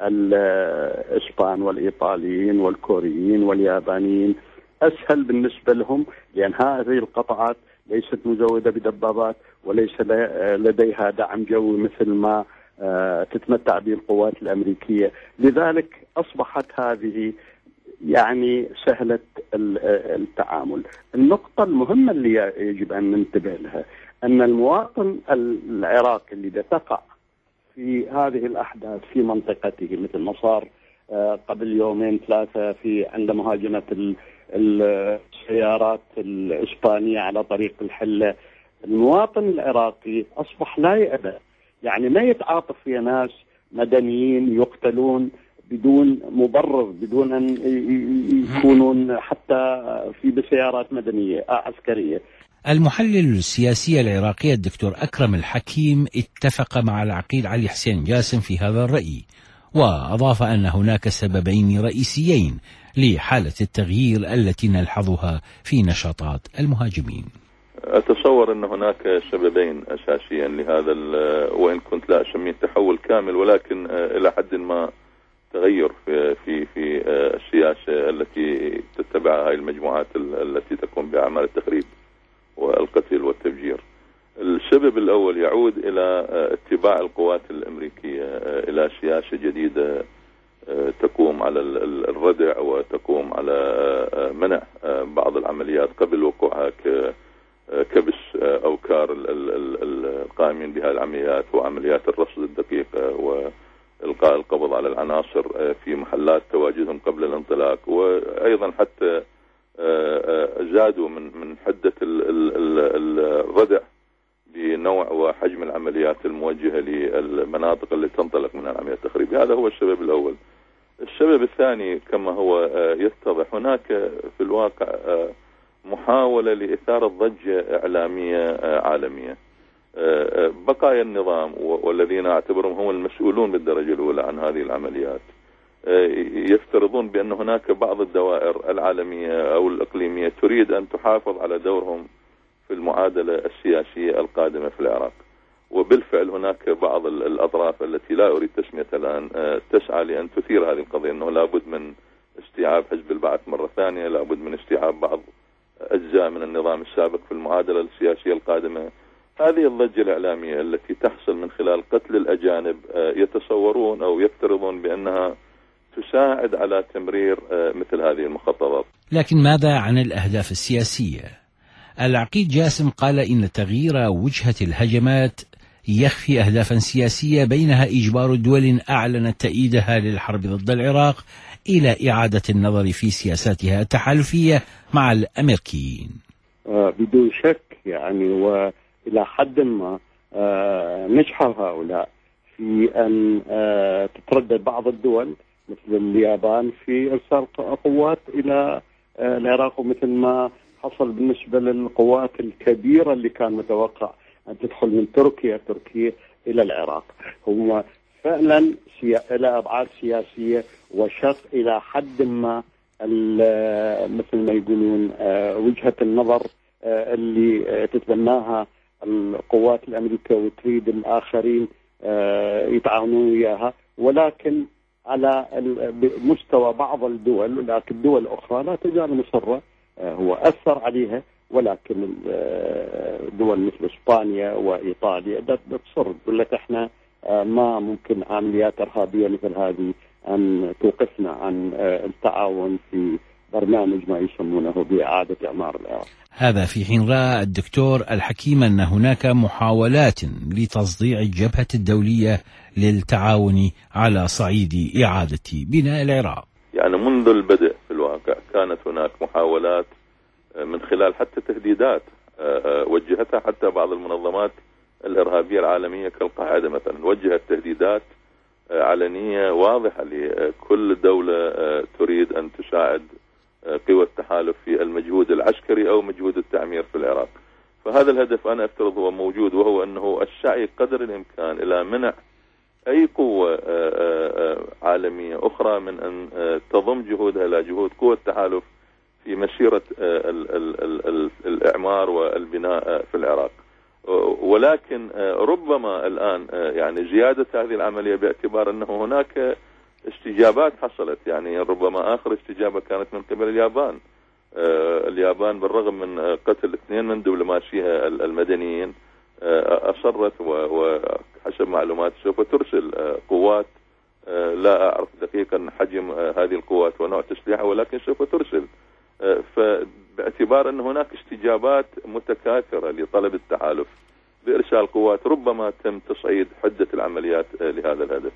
الإسبان والإيطاليين والكوريين واليابانيين أسهل بالنسبة لهم، لأن هذه القطاعات ليست مزودة بدبابات وليس لديها دعم جوي مثل ما تتمتع به القوات الأمريكية. لذلك أصبحت هذه يعني سهلة التعامل. النقطة المهمة اللي يجب أن ننتبه لها أن المواطن العراقي اللي تقع في هذه الأحداث في منطقته، مثل ما صار قبل يومين ثلاثة في عند مهاجمة السيارات الإسبانية على طريق الحلة، المواطن العراقي أصبح لا يأبى، يعني ما يتعاطف في ناس مدنيين يقتلون بدون مبرر، بدون أن يكونون حتى في بسيارات مدنية عسكرية. المحلل السياسي العراقي الدكتور أكرم الحكيم اتفق مع العقيد علي حسين جاسم في هذا الرأي، وأضاف أن هناك سببين رئيسيين لحالة التغيير التي نلحظها في نشاطات المهاجمين. أتصور أن هناك سببين أساسيا لهذا، وإن كنت لا أسميه تحول كامل، ولكن إلى حد ما تغير في في في السياسة التي تتبعها هذه المجموعات التي تقوم بأعمال التخريب والقتل والتفجير. السبب الأول يعود إلى اتباع القوات الأمريكية إلى سياسة جديدة تقوم على الردع وتقوم على منع بعض العمليات قبل وقوعها ككبس أوكار القائمين بها العمليات وعمليات الرصد الدقيق وإلقاء القبض على العناصر في محلات تواجدهم قبل الانطلاق. وأيضا حتى زادوا من من حدة الردع بنوع وحجم العمليات الموجهة للمناطق التي تنطلق منها العمليات التخريبية. هذا هو السبب الأول. السبب الثاني كما هو يتضح، هناك في الواقع محاولة لإثارة ضجة إعلامية عالمية. بقايا النظام والذين أعتبرهم هم المسؤولون بالدرجة الأولى عن هذه العمليات يفترضون بأن هناك بعض الدوائر العالمية أو الإقليمية تريد أن تحافظ على دورهم في المعادلة السياسية القادمة في العراق. وبالفعل هناك بعض الأطراف التي لا أريد تسميتها الآن تسعى لأن تثير هذه القضية، أنه لابد من استيعاب حزب البعث مرة ثانية، لابد من استيعاب بعض أجزاء من النظام السابق في المعادلة السياسية القادمة. هذه الضجة الإعلامية التي تحصل من خلال قتل الأجانب يتصورون أو يفترضون بأنها تساعد على تمرير مثل هذه المخططات. لكن ماذا عن الأهداف السياسية؟ العقيد جاسم قال إن تغيير وجهة الهجمات يخفي أهدافا سياسية، بينها إجبار دول أعلنت تأييدها للحرب ضد العراق إلى إعادة النظر في سياساتها التحالفية مع الأمريكيين. آه بدون شك يعني، وإلى حد ما آه نجحوا هؤلاء في أن آه تتردد بعض الدول مثل اليابان في إرسال قوات إلى آه العراق، ومثل ما حصل بالنسبة للقوات الكبيرة اللي كان متوقع أن تدخل من تركيا تركيا إلى العراق. هم فعلا إلى أبعاد سياسية وشق إلى حد ما مثل ما يقولون وجهة النظر اللي تتبناها القوات الأمريكية وتريد الآخرين يتعاونون وياها، ولكن على مستوى بعض الدول، ولكن الدول الأخرى لا تزال مصرة. هو أثر عليها، ولكن دول مثل إسبانيا وإيطاليا تصر تقول لك إحنا ما ممكن عمليات إرهابية مثل هذه أن توقفنا عن التعاون في برنامج ما يسمونه بإعادة إعمار العراق. هذا في حين رأى الدكتور الحكيم أن هناك محاولات لتصديع الجبهة الدولية للتعاون على صعيد إعادة بناء العراق. يعني منذ البدء في الواقع كانت هناك محاولات من خلال حتى تهديدات وجهتها حتى بعض المنظمات الإرهابية العالمية كالقاعدة مثلا، وجهت تهديدات علنية واضحة لكل دولة تريد أن تساعد قوى التحالف في المجهود العسكري أو مجهود التعمير في العراق. فهذا الهدف أنا أفترض هو موجود، وهو أنه السعي قدر الإمكان إلى منع أي قوة عالمية أخرى من أن تضم جهودها إلى جهود قوى التحالف في مسيرة الإعمار والبناء في العراق. ولكن ربما الآن يعني زيادة هذه العملية باعتبار أنه هناك استجابات حصلت، يعني ربما آخر استجابة كانت من قبل اليابان. اليابان بالرغم من قتل اثنين من دبلوماسيها المدنيين أصرت وحسب معلومات سوف ترسل قوات، لا أعرف دقيقا حجم هذه القوات ونوع تسليحها، ولكن سوف ترسل. فباعتبار أن هناك استجابات متكاثرة لطلب التحالف بإرسال قوات، ربما تم تصعيد حدة العمليات لهذا الهدف.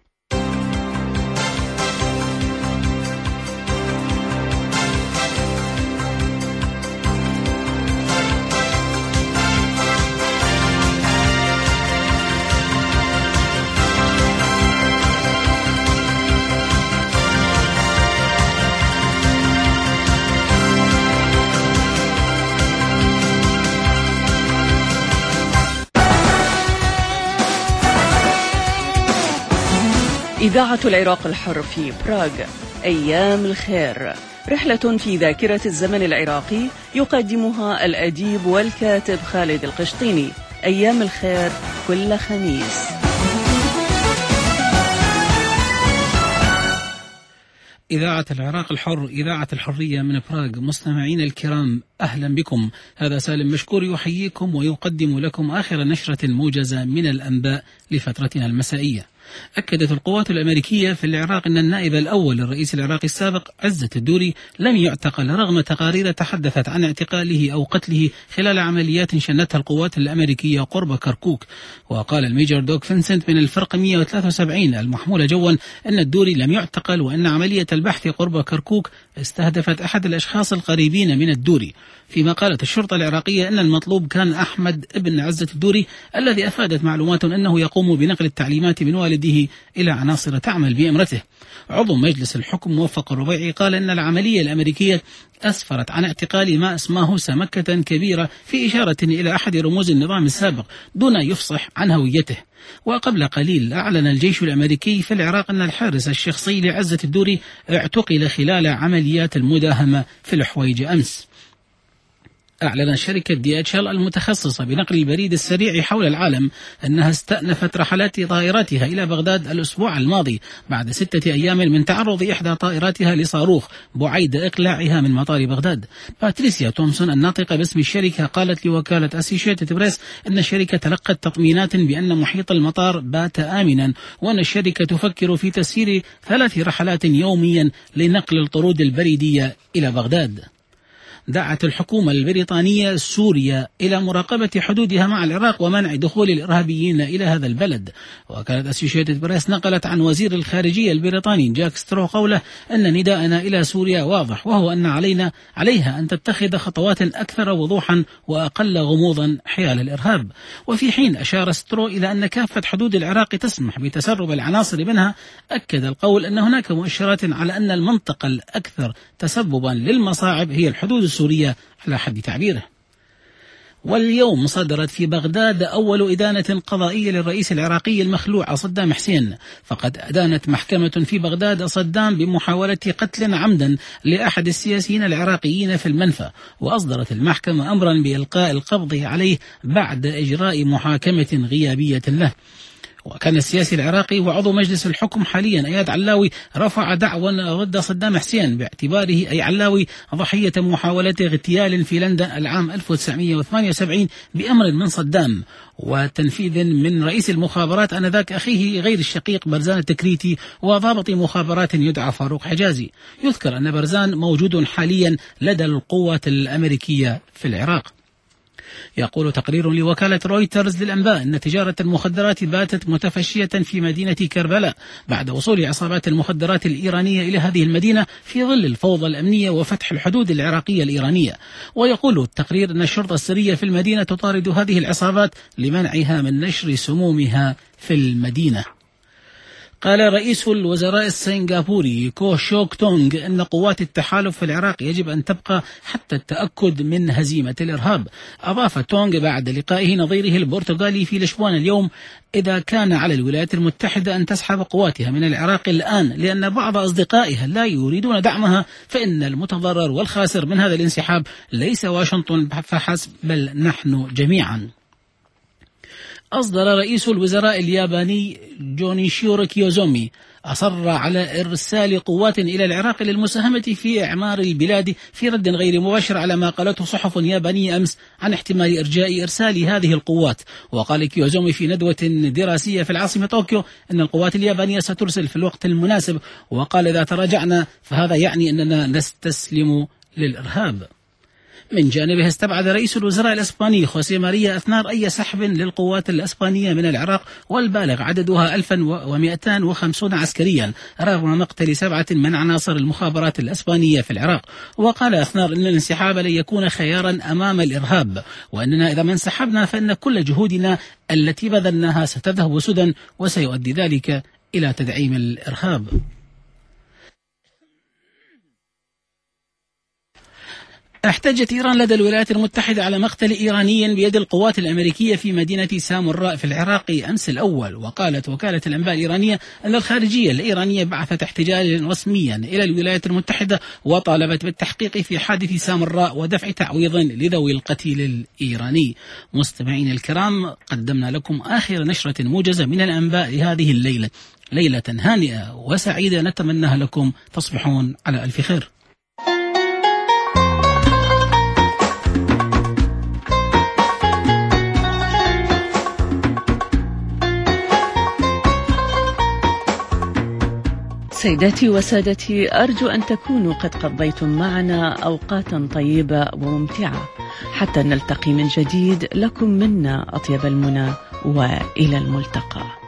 إذاعة العراق الحر في براغ. أيام الخير، رحلة في ذاكرة الزمن العراقي يقدمها الأديب والكاتب خالد القشطيني. أيام الخير كل خميس. إذاعة العراق الحر، إذاعة الحرية من براغ. مستمعين الكرام، أهلا بكم. هذا سالم مشكور يحييكم ويقدم لكم آخر نشرة موجزة من الأنباء لفترتنا المسائية. أكدت القوات الأمريكية في العراق أن النائب الأول للرئيس العراقي السابق عزت الدوري لم يعتقل، رغم تقارير تحدثت عن اعتقاله أو قتله خلال عمليات شنتها القوات الأمريكية قرب كركوك. وقال الميجر دوغ فينسنت من الفرقة مئة وثلاثة وسبعين المحمولة جوا أن الدوري لم يعتقل، وأن عملية البحث قرب كركوك استهدفت أحد الأشخاص القريبين من الدوري. فيما قالت الشرطة العراقية أن المطلوب كان أحمد ابن عزت الدوري، الذي أفادت معلومات أنه يقوم بنقل التعليمات من والد ووالده إلى عناصر تعمل بإمرته. عضو مجلس الحكم موفق الربيعي قال إن العملية الأمريكية أسفرت عن اعتقال ما اسماه سمكة كبيرة في إشارة إلى أحد رموز النظام السابق دون يفصح عن هويته. وقبل قليل أعلن الجيش الأمريكي في العراق أن الحارس الشخصي لعزة الدوري اعتقل خلال عمليات المداهمة في الحويجة أمس. أعلنت شركة دي اتش ال المتخصصة بنقل البريد السريع حول العالم أنها استأنفت رحلات طائراتها إلى بغداد الأسبوع الماضي بعد ستة أيام من تعرض إحدى طائراتها لصاروخ بعيد إقلاعها من مطار بغداد. باتريسيا تومسون الناطقة باسم الشركة قالت لوكالة أسوشيتد بريس أن الشركة تلقت تطمينات بأن محيط المطار بات آمنا، وأن الشركة تفكر في تسيير ثلاث رحلات يوميا لنقل الطرود البريدية إلى بغداد. دعت الحكومة البريطانية سوريا إلى مراقبة حدودها مع العراق ومنع دخول الإرهابيين إلى هذا البلد. وكانت أسوشيتد بريس نقلت عن وزير الخارجية البريطاني جاك سترو قوله أن نداءنا إلى سوريا واضح، وهو أن علينا عليها أن تتخذ خطوات أكثر وضوحا وأقل غموضا حيال الإرهاب. وفي حين أشار سترو إلى أن كافة حدود العراق تسمح بتسرب العناصر منها، أكد القول أن هناك مؤشرات على أن المنطقة الأكثر تسببا للمصاعب هي الحدود سوريا على حد تعبيره. واليوم صدرت في بغداد أول إدانة قضائية للرئيس العراقي المخلوع صدام حسين، فقد أدانت محكمة في بغداد صدام بمحاولة قتل عمدا لأحد السياسيين العراقيين في المنفى، وأصدرت المحكمة أمرا بإلقاء القبض عليه بعد إجراء محاكمة غيابية له. وكان السياسي العراقي وعضو مجلس الحكم حاليا أياد علاوي رفع دعوى ضد صدام حسين باعتباره أي علاوي ضحية محاولة اغتيال في لندن العام ألف وتسعمئة وثمانية وسبعين بأمر من صدام وتنفيذ من رئيس المخابرات آنذاك أخيه غير الشقيق برزان التكريتي وضابط مخابرات يدعى فاروق حجازي. يذكر أن برزان موجود حاليا لدى القوات الأمريكية في العراق. يقول تقرير لوكالة رويترز للأنباء أن تجارة المخدرات باتت متفشية في مدينة كربلاء بعد وصول عصابات المخدرات الإيرانية إلى هذه المدينة في ظل الفوضى الأمنية وفتح الحدود العراقية الإيرانية. ويقول التقرير أن الشرطة السرية في المدينة تطارد هذه العصابات لمنعها من نشر سمومها في المدينة. قال رئيس الوزراء السنغافوري كو شوك تونغ أن قوات التحالف في العراق يجب أن تبقى حتى التأكد من هزيمة الإرهاب. أضاف تونغ بعد لقائه نظيره البرتغالي في لشبونة اليوم: إذا كان على الولايات المتحدة أن تسحب قواتها من العراق الآن لأن بعض أصدقائها لا يريدون دعمها، فإن المتضرر والخاسر من هذا الانسحاب ليس واشنطن فحسب بل نحن جميعا. أصدر رئيس الوزراء الياباني جونيشيرو كيوزومي أصر على إرسال قوات إلى العراق للمساهمة في إعمار البلاد في رد غير مباشر على ما قالته صحف يابانية أمس عن احتمال إرجاء إرسال هذه القوات. وقال كيوزومي في ندوة دراسية في العاصمة طوكيو أن القوات اليابانية سترسل في الوقت المناسب، وقال إذا تراجعنا فهذا يعني أننا نستسلم للإرهاب. من جانبه استبعد رئيس الوزراء الإسباني خوسيه ماريا أثنار أي سحب للقوات الإسبانية من العراق، والبالغ عددها ألف ومئتين وخمسين عسكريا رغم مقتل سبعة من عناصر المخابرات الإسبانية في العراق. وقال أثنار أن الانسحاب لن يكون خيارا أمام الإرهاب، وأننا إذا ما انسحبنا فإن كل جهودنا التي بذلناها ستذهب سدى وسيؤدي ذلك إلى تدعيم الإرهاب. احتجت إيران لدى الولايات المتحدة على مقتل إيراني بيد القوات الأمريكية في مدينة سامراء في العراق أمس الأول. وقالت وكالة الأنباء الإيرانية أن الخارجية الإيرانية بعثت احتجاجا رسميا إلى الولايات المتحدة وطالبت بالتحقيق في حادث سامراء ودفع تعويض لذوي القتيل الإيراني. مستمعين الكرام، قدمنا لكم آخر نشرة موجزة من الأنباء لهذه الليلة، ليلة هانئة وسعيدة نتمناها لكم، تصبحون على ألف خير. سيداتي وسادتي، أرجو أن تكونوا قد قضيتم معنا أوقاتا طيبة وممتعة. حتى نلتقي من جديد، لكم منا أطيب المنى وإلى الملتقى.